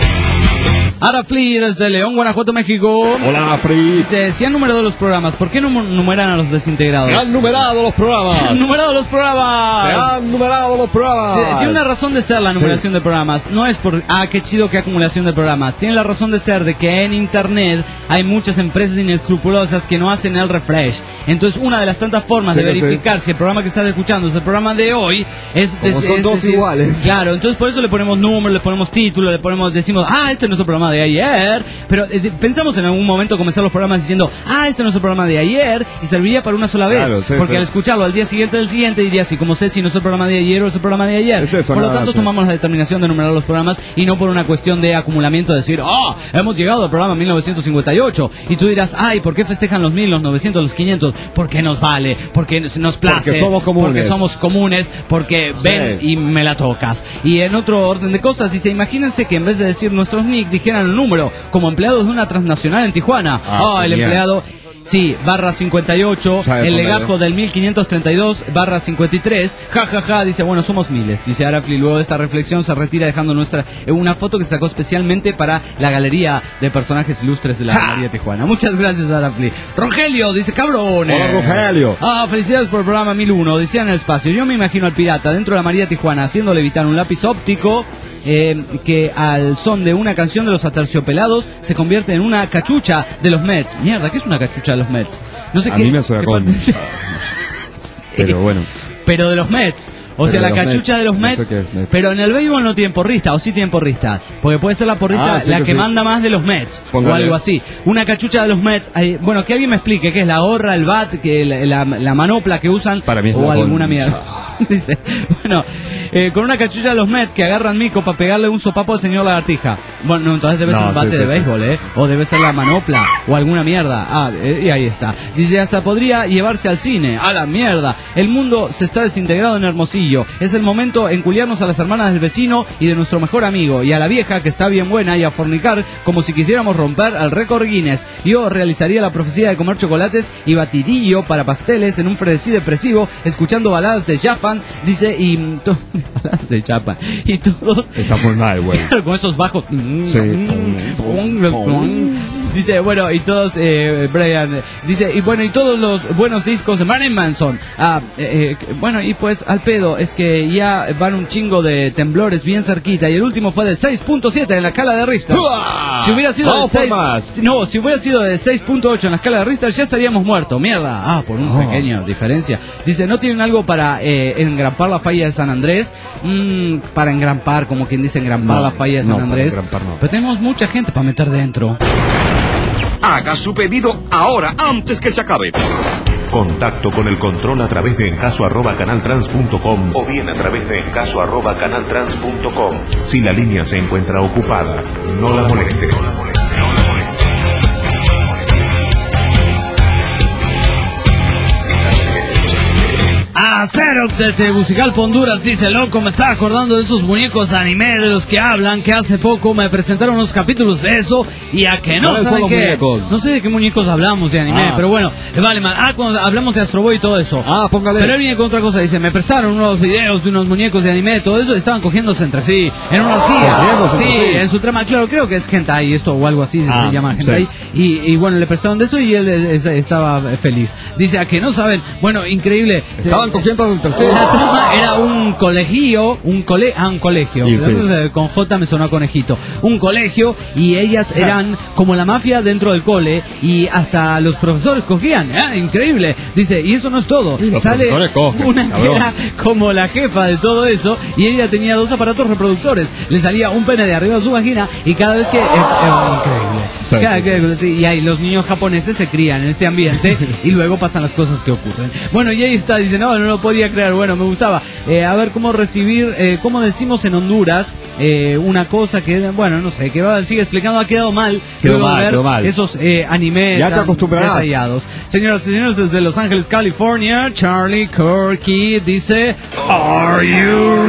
Arafli desde León, Guanajuato, México. Hola, Fritz. Dice, si han numerado los programas, ¿por qué no mu- numeran a los desintegrados? Se han numerado los programas. Se han numerado los programas. Se han numerado los programas. Tiene- Tiene una razón de ser la numeración Sí. de programas. No es por, ah, qué chido que acumulación de programas. Tiene la razón de ser de que en Internet hay muchas empresas inescrupulosas que no hacen el refresh. Entonces, una de las tantas formas Sí, de sí. verificar si el programa que estás escuchando es el programa de hoy es... Como es- son es dos decir, iguales. Claro, entonces por eso le ponemos número, le ponemos título, le ponemos, decimos, ah, este no es el programa de ayer. Pero eh, de- pensamos en algún momento comenzar los programas diciendo, ah, este no es el programa de ayer, y serviría para una sola vez. Claro, sí, porque sí. al escucharlo al día siguiente del siguiente diría, sí, como sé si no es el programa de ayer o es el programa de ayer. Es eso, por lo nada, tanto, sí. tomamos la determinación de numerar los programas y no por una cuestión de acumulamiento, de decir, ah, hemos llegado al programa mil novecientos cincuenta y ocho. Y tú dirás, ay, ¿por qué festejan los mil, los novecientos, los quinientos? Porque nos vale, porque nos nos place. Porque somos comunes. Porque somos comunes, porque Sí. ven y me la tocas. Y en otro orden de cosas, dice, imagínense que en vez de decir nuestros nick, dijeran el número, como empleados de una transnacional en Tijuana. Ah, Ah, el genial. empleado... Sí, barra cincuenta y ocho, Sabe el ponerle. legajo del mil quinientos treinta y dos, barra cincuenta y tres, ja, ja, ja, dice, bueno, somos miles. Dice Arafli, luego de esta reflexión se retira dejando nuestra eh, una foto que sacó especialmente para la galería de personajes ilustres de la María Tijuana. Muchas gracias, Arafli. Rogelio, dice, cabrones. Hola, Rogelio. Ah, felicidades por el programa mil uno, decía en el espacio. Yo me imagino al pirata dentro de la María Tijuana haciendo levitar un lápiz óptico eh, que al son de una canción de los Aterciopelados se convierte en una cachucha de los Mets. Mierda, ¿qué es una cachucha de los Mets? No sé A qué. mí me suena qué con- parte- Pero bueno. Pero de los Mets. O Pero sea, de la los cachucha Mets. de los No Mets, sé qué es Mets. pero en el béisbol no tienen porrista, o sí tienen porrista. Porque puede ser la porrista Ah, sí la que que sí. manda más de los Mets, Póngale. o algo así. Una cachucha de los Mets, eh, bueno, que alguien me explique qué es la gorra, el bat, que la, la- la manopla que usan, Para mí es o la alguna concha. mierda. Dice, bueno, eh, con una cachucha de los Mets que agarran mico para pegarle un sopapo al señor Lagartija. Bueno, no, entonces debe No, ser un sí, bate sí, de sí. béisbol, ¿eh? O debe ser la manopla, o alguna mierda. Ah, eh, y ahí está. Dice, hasta podría llevarse al cine. A la mierda. El mundo se está desintegrado en Hermosillo. Es el momento en culiarnos a las hermanas del vecino y de nuestro mejor amigo. Y a la vieja, que está bien buena, y a fornicar como si quisiéramos romper el récord Guinness. Yo realizaría la profecía de comer chocolates y batidillo para pasteles en un frenesí depresivo, escuchando baladas de Japan, dice, y... to- baladas de Japan. Y todos... Está muy mal, güey. con esos bajos. Sí. Dice, bueno, y todos, eh, Brian, dice, y bueno, y todos los buenos discos de Marilyn Manson. Ah, eh, eh, bueno, y pues al pedo, es que ya van un chingo de temblores bien cerquita, y el último fue de seis punto siete en la escala de Richter. Si hubiera sido Vamos de por seis, más. no, si hubiera sido de seis punto ocho en la escala de Richter, ya estaríamos muertos. Mierda. Ah, por un Oh. pequeño diferencia. Dice, ¿no tienen algo para eh, engrampar la falla de San Andrés? Mm, para engrampar, como quien dice engrampar No, la falla de San no, para Andrés. engrampar no. Pero tenemos mucha gente para meter dentro. Haga su pedido ahora, antes que se acabe. Contacto con el control a través de encaso arroba canaltrans punto com o bien a través de encaso arroba canaltrans punto com. Si la línea se encuentra ocupada, no la moleste. No la moleste. A Xerox de Tegucigalpa, Honduras, dice, loco, me estaba acordando de esos muñecos anime de los que hablan, que hace poco me presentaron unos capítulos de eso, y a que no ¿Cuáles son saben los qué, muñecos? no sé de qué muñecos hablamos de anime, Ah. pero bueno, vale mal, ah, cuando hablamos de Astro Boy y todo eso. Ah, póngale. Pero él viene con otra cosa, dice, me prestaron unos videos de unos muñecos de anime, todo eso, estaban cogiéndose entre sí, en una orgía. Cogiéndose Sí, entre sí. en su trama, claro, creo que es hentai esto o algo así, Ah, se llama sí. hentai, y, y bueno, le prestaron de esto y él eh, eh, estaba feliz. Dice, a que no saben, bueno, increíble. Estaban Se- cogiendo el tercero. La trama era un colegio, un cole, ah, un colegio. Y sí. Entonces, con J me sonó a conejito. Un colegio y ellas eran como la mafia dentro del cole y hasta los profesores cogían. Ah, increíble. Dice, y eso no es todo. Los Sale profesores cogen, una que cabrón. era como la jefa de todo eso y ella tenía dos aparatos reproductores. Le salía un pene de arriba de su vagina y cada vez que... Es, es increíble. Sí, Cada- sí. que- sí, y ahí los niños japoneses se crían en este ambiente y luego pasan las cosas que ocurren. Bueno, y ahí está, dice, no, no lo podía creer. Bueno, me gustaba. Eh, a ver cómo recibir, eh, cómo decimos en Honduras, eh, una cosa que, bueno, no sé, que va, sigue explicando, ha quedado mal. Quedó luego de mal, ver quedó mal. esos eh, animes Ya te tan acostumbrarás. detallados. Señoras y señores, desde Los Ángeles, California, Charlie Corky dice, ¿Are you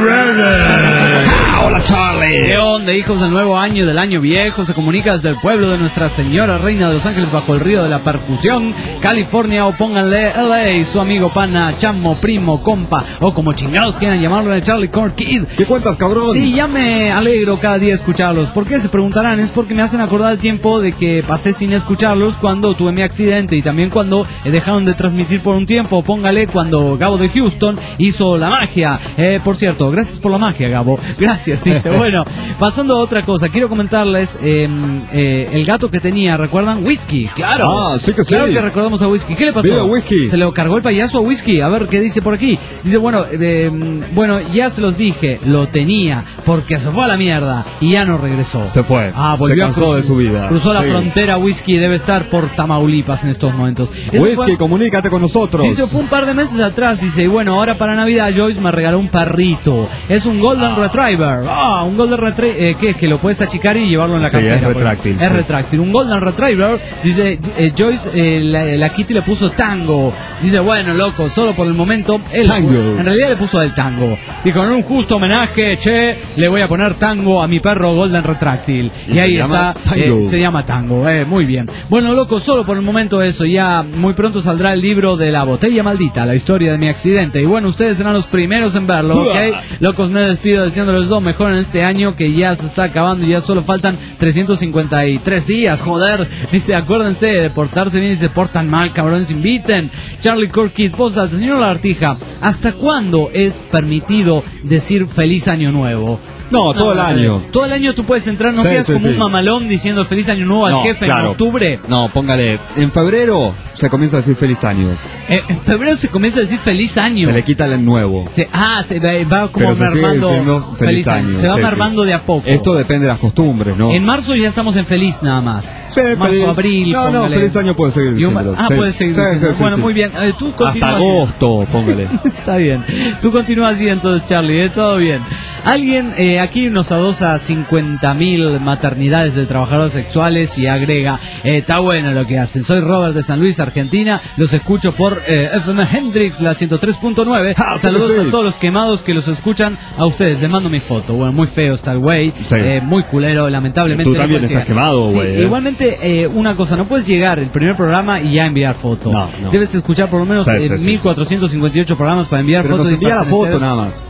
ready? Hola, Charlie. ¿Qué onda, hijos del nuevo año y del año viejo? Se comunica desde el pueblo de Nuestra Señora Reina de Los Ángeles bajo el río de la percusión, California, o pónganle L A, su amigo pana, chamo, primo, compa, o como chingados quieran llamarlo, el Charlie Corn Kid. ¿Qué cuentas, cabrón? Sí, ya me alegro cada día escucharlos. ¿Por qué? Se preguntarán. Es porque me hacen acordar el tiempo de que pasé sin escucharlos cuando tuve mi accidente y también cuando eh, dejaron de transmitir por un tiempo. Póngale cuando Gabo de Houston hizo la magia. Eh, por cierto, gracias por la magia, Gabo. Gracias, dice. Bueno, pasando a otra cosa, quiero comentarles eh, eh, el gato que tenía, ¿recuerdan? Whisky, claro. Ah, sí que sí. Claro que recordamos a Whisky. ¿Qué le pasó? Viva Whisky. Se lo cargó el payaso a Whisky. A ver qué dice por aquí. Dice, bueno, eh, bueno, ya se los dije, lo tenía, porque se fue a la mierda y ya no regresó. Se fue. Ah, volvió Se a cansó cru- de su vida. Cruzó la Sí. frontera. Whisky debe estar por Tamaulipas en estos momentos. Eso Whisky, fue- comunícate con nosotros. Dice, fue un par de meses atrás, dice, y bueno, ahora para Navidad Joyce me regaló un perrito. Es un Golden Retriever. Ah, un Golden Retriever, eh, ¿qué es? Que lo puedes achicar y llevarlo en la Sí, cartera. es por retráctil, ejemplo. Es sí. retráctil. Un Golden Retriever, dice, eh, Joyce, eh, la, la Kitty le puso tango. Dice, bueno, loco, solo por el momento, él, Tango. en realidad le puso el tango. Dijo, en un justo homenaje, che, le voy a poner tango a mi perro Golden Retráctil. Y, Y ahí se llama está, Tango. eh, se llama tango, eh, muy bien. Bueno, loco, solo por el momento eso, ya muy pronto saldrá el libro de La Botella Maldita, la historia de mi accidente. Y bueno, ustedes serán los primeros en verlo, ¿ok? Locos, me despido diciéndoles lo mejor en este año que ya se está acabando y ya solo faltan trescientos cincuenta y tres días, joder. Dice, acuérdense de portarse bien y se portan mal, cabrones, inviten. Charlie Corkid, posta, señor Lagartija, ¿hasta cuándo es permitido decir feliz año nuevo? No, todo el año. Todo el año tú puedes entrar, no Sí, quedas sí, como sí. un mamalón diciendo feliz año nuevo al No, jefe claro. en octubre. No, póngale. En febrero se comienza a decir feliz año. Eh, en febrero se comienza a decir feliz año. Se le quita el nuevo. Se- ah, se va, va como Pero se sigue mermando. diciendo feliz año. Se va Sí, sí. mermando de a poco. Esto depende de las costumbres, ¿no? En marzo ya estamos en feliz nada más. Sí, Marzo, feliz. abril. No, no, póngale. feliz año puede seguir Y un- diciéndolo. Ah, Sí. puede seguir Sí, diciendo. sí, sí, Bueno, sí. muy bien. Eh, tú Hasta continúa. agosto, póngale. Está bien. Tú continúas así entonces, Charlie, ¿eh? Todo bien. Alguien eh, aquí nos adosa cincuenta mil maternidades de trabajadores sexuales y agrega, eh, está bueno lo que hacen. Soy Robert de San Luis, Argentina. Los escucho por eh, F M Hendrix, la ciento tres punto nueve. Ah, sí, Saludos sí. a todos los quemados que los escuchan. A ustedes, les mando mi foto. Bueno, muy feo está el güey. Sí. Eh, muy culero, lamentablemente. Tú no también puedes estás llegar. quemado, Sí, güey, eh. igualmente, eh, una cosa, no puedes llegar el primer programa y ya enviar foto. No, no. Debes escuchar por lo menos Sí, eh, sí, sí, mil cuatrocientos cincuenta y ocho programas para enviar Pero fotos. nos y envía la pertenecer- foto nada más.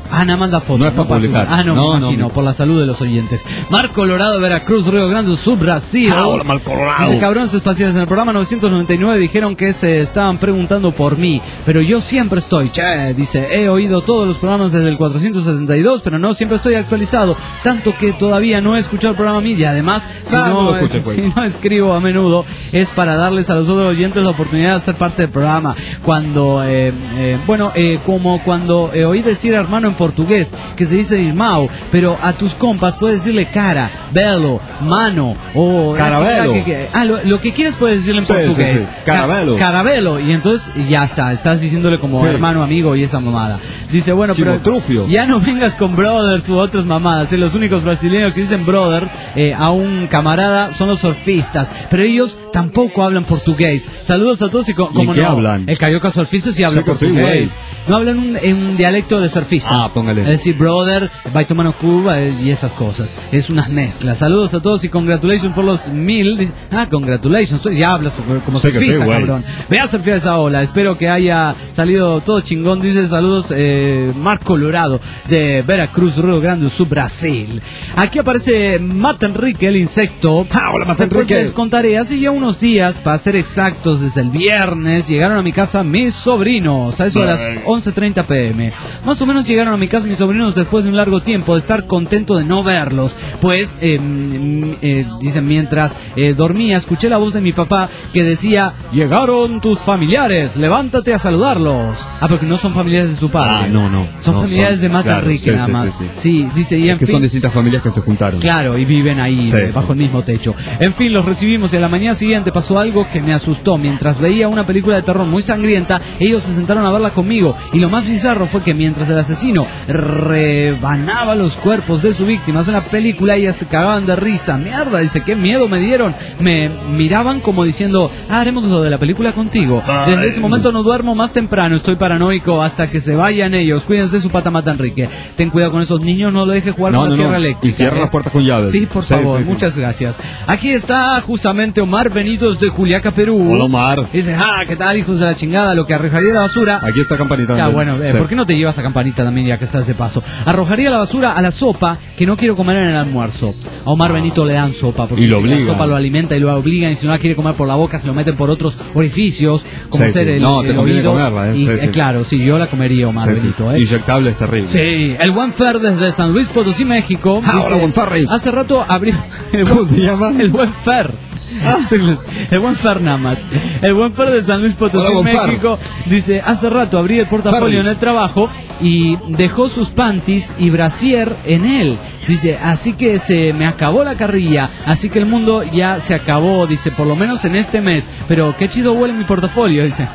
Ana manda fotos. No es para publicar. Ah, no, no, me imagino, no, por la salud de los oyentes. Mar Colorado, Veracruz, Río Grande do Sul, Brasil. Ah, hola, Mar Colorado. Dice, cabrones espaciales, en el programa novecientos noventa y nueve dijeron que se estaban preguntando por mí, pero yo siempre estoy. Che, dice, he oído todos los programas desde el cuatrocientos setenta y dos, pero no siempre estoy actualizado, tanto que todavía no he escuchado el programa media. Además, si, ah, no, no escuché, pues. si no escribo a menudo, es para darles a los otros oyentes la oportunidad de ser parte del programa. Cuando, eh, eh, bueno, eh, como cuando eh, oí decir hermano en portugués, que se dice irmão, pero a tus compas puedes decirle cara, belo, mano, o... Carabelo. Que, que, ah, lo, lo que quieres puedes decirle en sí, portugués. Sí, sí. Carabelo. Ca carabelo, y entonces ya está, estás diciéndole como sí. hermano, amigo y esa mamada. Dice, bueno, pero Trufio. Ya no vengas con brothers u otras mamadas, eh, los únicos brasileños que dicen brother eh, a un camarada son los surfistas, pero ellos tampoco hablan portugués. Saludos a todos y co como ¿Y qué no, hablan? el carioca surfista sí habla sí, portugués. Sí, no hablan un, un dialecto de surfistas. Ah, póngale. Es decir, brother, vai tomando Cuba eh, y esas cosas. Es unas mezclas. Saludos a todos y congratulations por los mil. Dice, ah, congratulations. Ya hablas como, como sé surfista, sí, cabrón. Ve a surfear esa ola. Espero que haya salido todo chingón. Dice, saludos, eh, Mar Colorado de Veracruz, Río Grande do Sul, Brasil. Aquí aparece Matt Enrique, el insecto. Ah, hola, Matt Enrique. Enrique. Les contaré, hace ya unos días, para ser exactos, desde el viernes, llegaron a mi casa mis sobrinos, a eso de las once treinta pm. Más o menos llegaron a mi casa mis sobrinos después de un largo tiempo de estar contento de no verlos. Pues, eh, eh, dicen, mientras eh, dormía, escuché la voz de mi papá que decía, llegaron tus familiares, levántate a saludarlos. Ah, porque no son familiares de su padre. Ah, no, no. Son no, familiares son, de Matt claro, Enrique, sí, nada sí, más. Sí, sí. sí dice, y es en que fin, son distintas familias que se juntaron. Claro, y viven ahí, sí, eh, bajo sí. el mismo techo. En fin, los recibimos y a la mañana siguiente pasó algo que me asustó. Mientras veía una película de terror muy sangrienta, ellos se sentaron a verla conmigo. Y lo más bizarro fue que mientras el asesino rebanaba los cuerpos de sus víctimas en la película, ellas se cagaban de risa. Mierda, dice, qué miedo me dieron. Me miraban como diciendo, ah, haremos lo de la película contigo. Desde ese momento no duermo más temprano, estoy paranoico hasta que se vayan ellos. Cuídense su pata Mata Enrique. Ten cuidado con esos niños, no lo dejes jugar no, con no, la sierra no. eléctrica. Y cierra ¿eh? las puertas con llaves. Sí, por sí, favor, sí, sí. muchas gracias. Aquí está justamente Omar Benítez de Juliaca, Perú. Hola, Omar. Dice, ah, ¿qué tal, hijos de la chingada? Lo que arrojaría la basura. Aquí está Campanita. Ya, bueno, eh, sí. ¿por qué no te llevas a Campanita también ya que estás de paso? Arrojaría la basura a la sopa que no quiero comer en el almuerzo. A Omar Benito le dan sopa porque y lo si obligan. la sopa lo alimenta y lo obligan, y si no la quiere comer por la boca se lo meten por otros orificios, como sí, ser sí. el, no, el te conviene oído. comerla, eh. Y, sí, eh, sí. claro, sí, yo la comería, Omar sí, Benito. Sí. Eh. Inyectable es terrible. Sí, el Buen Fer desde San Luis Potosí, México. Ah, dice, hola, Buen Fer. hace rato abrió... ¿Cómo se llama? El Buen Fer. El Buen Fer nada más. El Buen Fer de San Luis Potosí, Hola, México. Dice, hace rato abrí el portafolio Ferris. en el trabajo y dejó sus panties y brasier en él. Dice, así que se me acabó la carrilla, así que el mundo ya se acabó, dice, por lo menos en este mes. Pero qué chido huele mi portafolio, dice.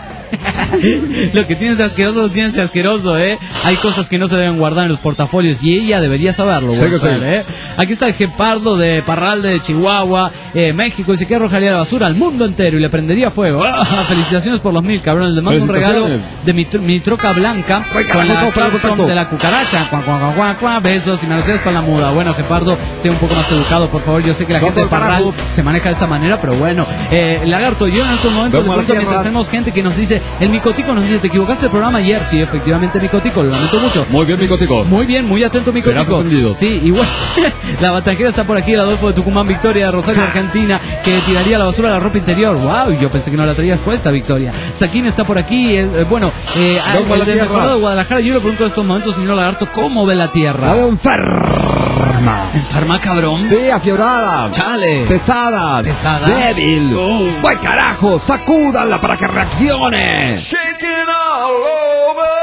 Lo que tienes de asqueroso lo tienes de asqueroso, ¿eh? Hay cosas que no se deben guardar en los portafolios y ella debería saberlo, sí, Fer, sí. ¿eh? Aquí está el Gepardo de Parral de Chihuahua, eh, México. Dice que arrojaría la basura al mundo entero y le prendería fuego. ¡Ah! Felicitaciones por los mil, cabrones. Les mando un regalo de mi, mi troca blanca Ay, con la carajo, claxon de la cucaracha. Cuá, cuá, cuá, cuá, cuá. Besos y me lo cedes para la muda. Bueno, Gepardo, sea un poco más educado, por favor. Yo sé que la gente de Parral se maneja de esta manera, pero bueno. Eh, Lagarto, yo en estos momentos de pronto mientras tenemos gente que nos dice, el Micotico nos dice, te equivocaste del programa ayer. Sí, efectivamente, Micotico, lo lamento mucho. Muy bien, Micotico. Muy bien, muy atento, Micotico. Serás ofendido. Sí, igual. La batanjera está por aquí, el Adolfo de Tucumán, Victoria de Rosario, Argentina, que tiraría la basura a la ropa interior. Wow, yo pensé que no la traías puesta, Victoria. Saquín está por aquí, eh, eh, bueno, eh, al, el desde de Guadalajara. Yo le pregunto en estos momentos, señor Lagarto, ¿cómo ve la tierra? La veo enferma. ¿Enferma, cabrón? Sí, afiebrada. Chale. Pesada. Pesada. Débil. Oh. ¡Buen carajo! ¡Sacúdanla para que reaccione! Shaking all over.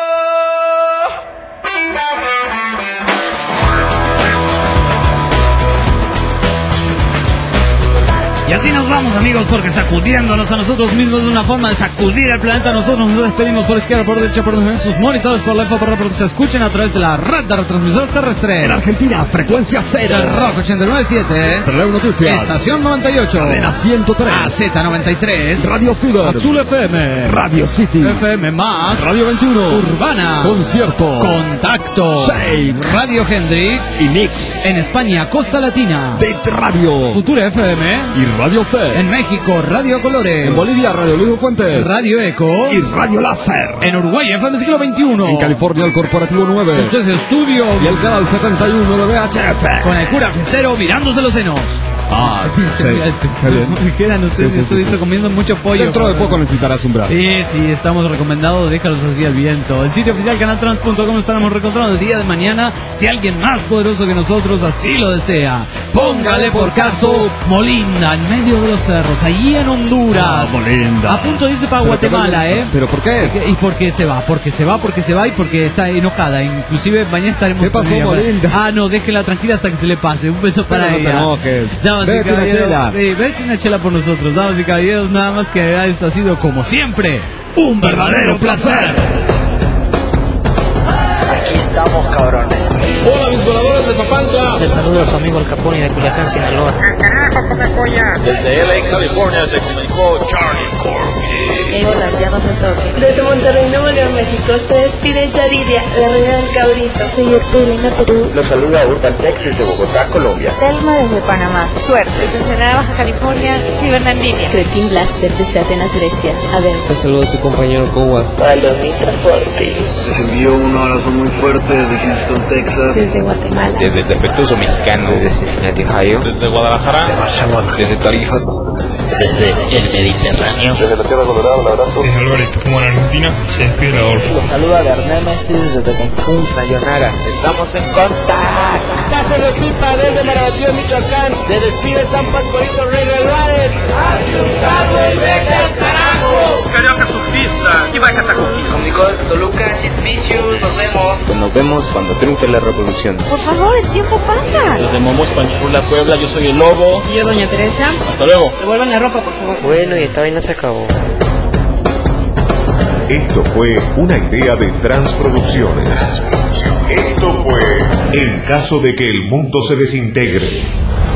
Y así nos vamos, amigos, porque sacudiéndonos a nosotros mismos es una forma de sacudir el planeta. Nosotros nos despedimos por izquierda, por derecha, por en sus monitores, por la F, por la por que se escuchen a través de la red de retransmisores terrestres. En Argentina, frecuencia cero. El Rock ochenta y nueve punto siete. Treu Noticias. Estación noventa y ocho. Cadena ciento tres. A Z noventa y tres. Radio Ciudad. Azul F M. Radio City. F M más. Radio veintiuno. Urbana. Concierto. Contacto. Shake. Radio Hendrix. Y Mix. En España, Costa Latina. Bit Radio. Futura F M. Y Radio C. En México, Radio Colores. En Bolivia, Radio Luis Fuentes. Radio Eco. Y Radio Láser. En Uruguay, F M Siglo veintiuno. En California, el Corporativo nueve. En Suecia Studio. Y el canal setenta y uno de V H F. Con el cura fiestero mirándose los senos. Ah, sí. Dijera, no sé, Sí, sí, estoy sí, sí. comiendo mucho pollo. Dentro de poco necesitarás un brazo. Sí, sí, estamos recomendados, déjalos así al viento. El sitio oficial canal trans punto com estaremos reencontrando el día de mañana. Si alguien más poderoso que nosotros así lo desea, póngale por caso Molinda, en medio de los cerros, allí en Honduras. Ah, Molinda. A punto de irse para Guatemala, ¿eh? ¿Pero por qué? ¿Y por qué se va? Porque se va, porque se va y porque está enojada. Inclusive mañana estaremos ¿Qué pasó, con ella. Molinda? Ah, no, déjela tranquila hasta que se le pase. Un beso para Pero no te ella. enojes. Damas y Vete una caballeros, chela. sí, vete una chela por nosotros. Damas y caballeros, nada más que esto ha sido como siempre un verdadero placer. Aquí estamos, cabrones. Hola, mis voladores de Papantla. Les saluda a su amigo el Capone de Culiacán, Sinaloa. ¡Carajo, come polla! Desde L A, California, se comunicó Charlie Corky. Hey, hola, ya no se toque. Desde Monterrey, Nuevo León, México, se despide Yaridia, la reina del cabrito. Soy Ertelina, Perú. Los saluda Urban Texas de Bogotá, Colombia. Telma desde Panamá. Suerte. Desde Ensenada, Baja California, Cibernandina. Cretin Blaster desde Atenas, Grecia. A ver. Les saludo a su compañero Cowa. Para los mil transportes. Les envío un abrazo muy fuerte desde Houston, Texas. Desde Guatemala. Desde el defectuoso mexicano. Desde Cincinnati, Ohio. Desde Guadalajara. Desde Tarija. Desde el Mediterráneo. Desde la Tierra Colorada, un abrazo. Desde Alvarito, como en Argentina, se despide Adolfo. Los saluda Berné Mesis desde Cancún, Sayonara. Estamos en contacto. Casa de Pipa desde Marabatío, Michoacán. Se despide San Pascualito Rey del Valle. ¡Asustado y vete al carajo! Carioca surfista y va a Catacuquis. Comunicó desde Toluca, Sitmisius, nos vemos. Pues nos vemos cuando triunfe la revolución. Por favor, el tiempo pasa. Desde Momos, Panchula, Puebla, yo soy el Lobo. Y yo, Doña Teresa. Hasta luego. Devuelvan la ropa, por favor. Bueno, y esta vaina se acabó. Esto fue una idea de Transproducciones. Esto fue En caso de que el mundo se desintegre.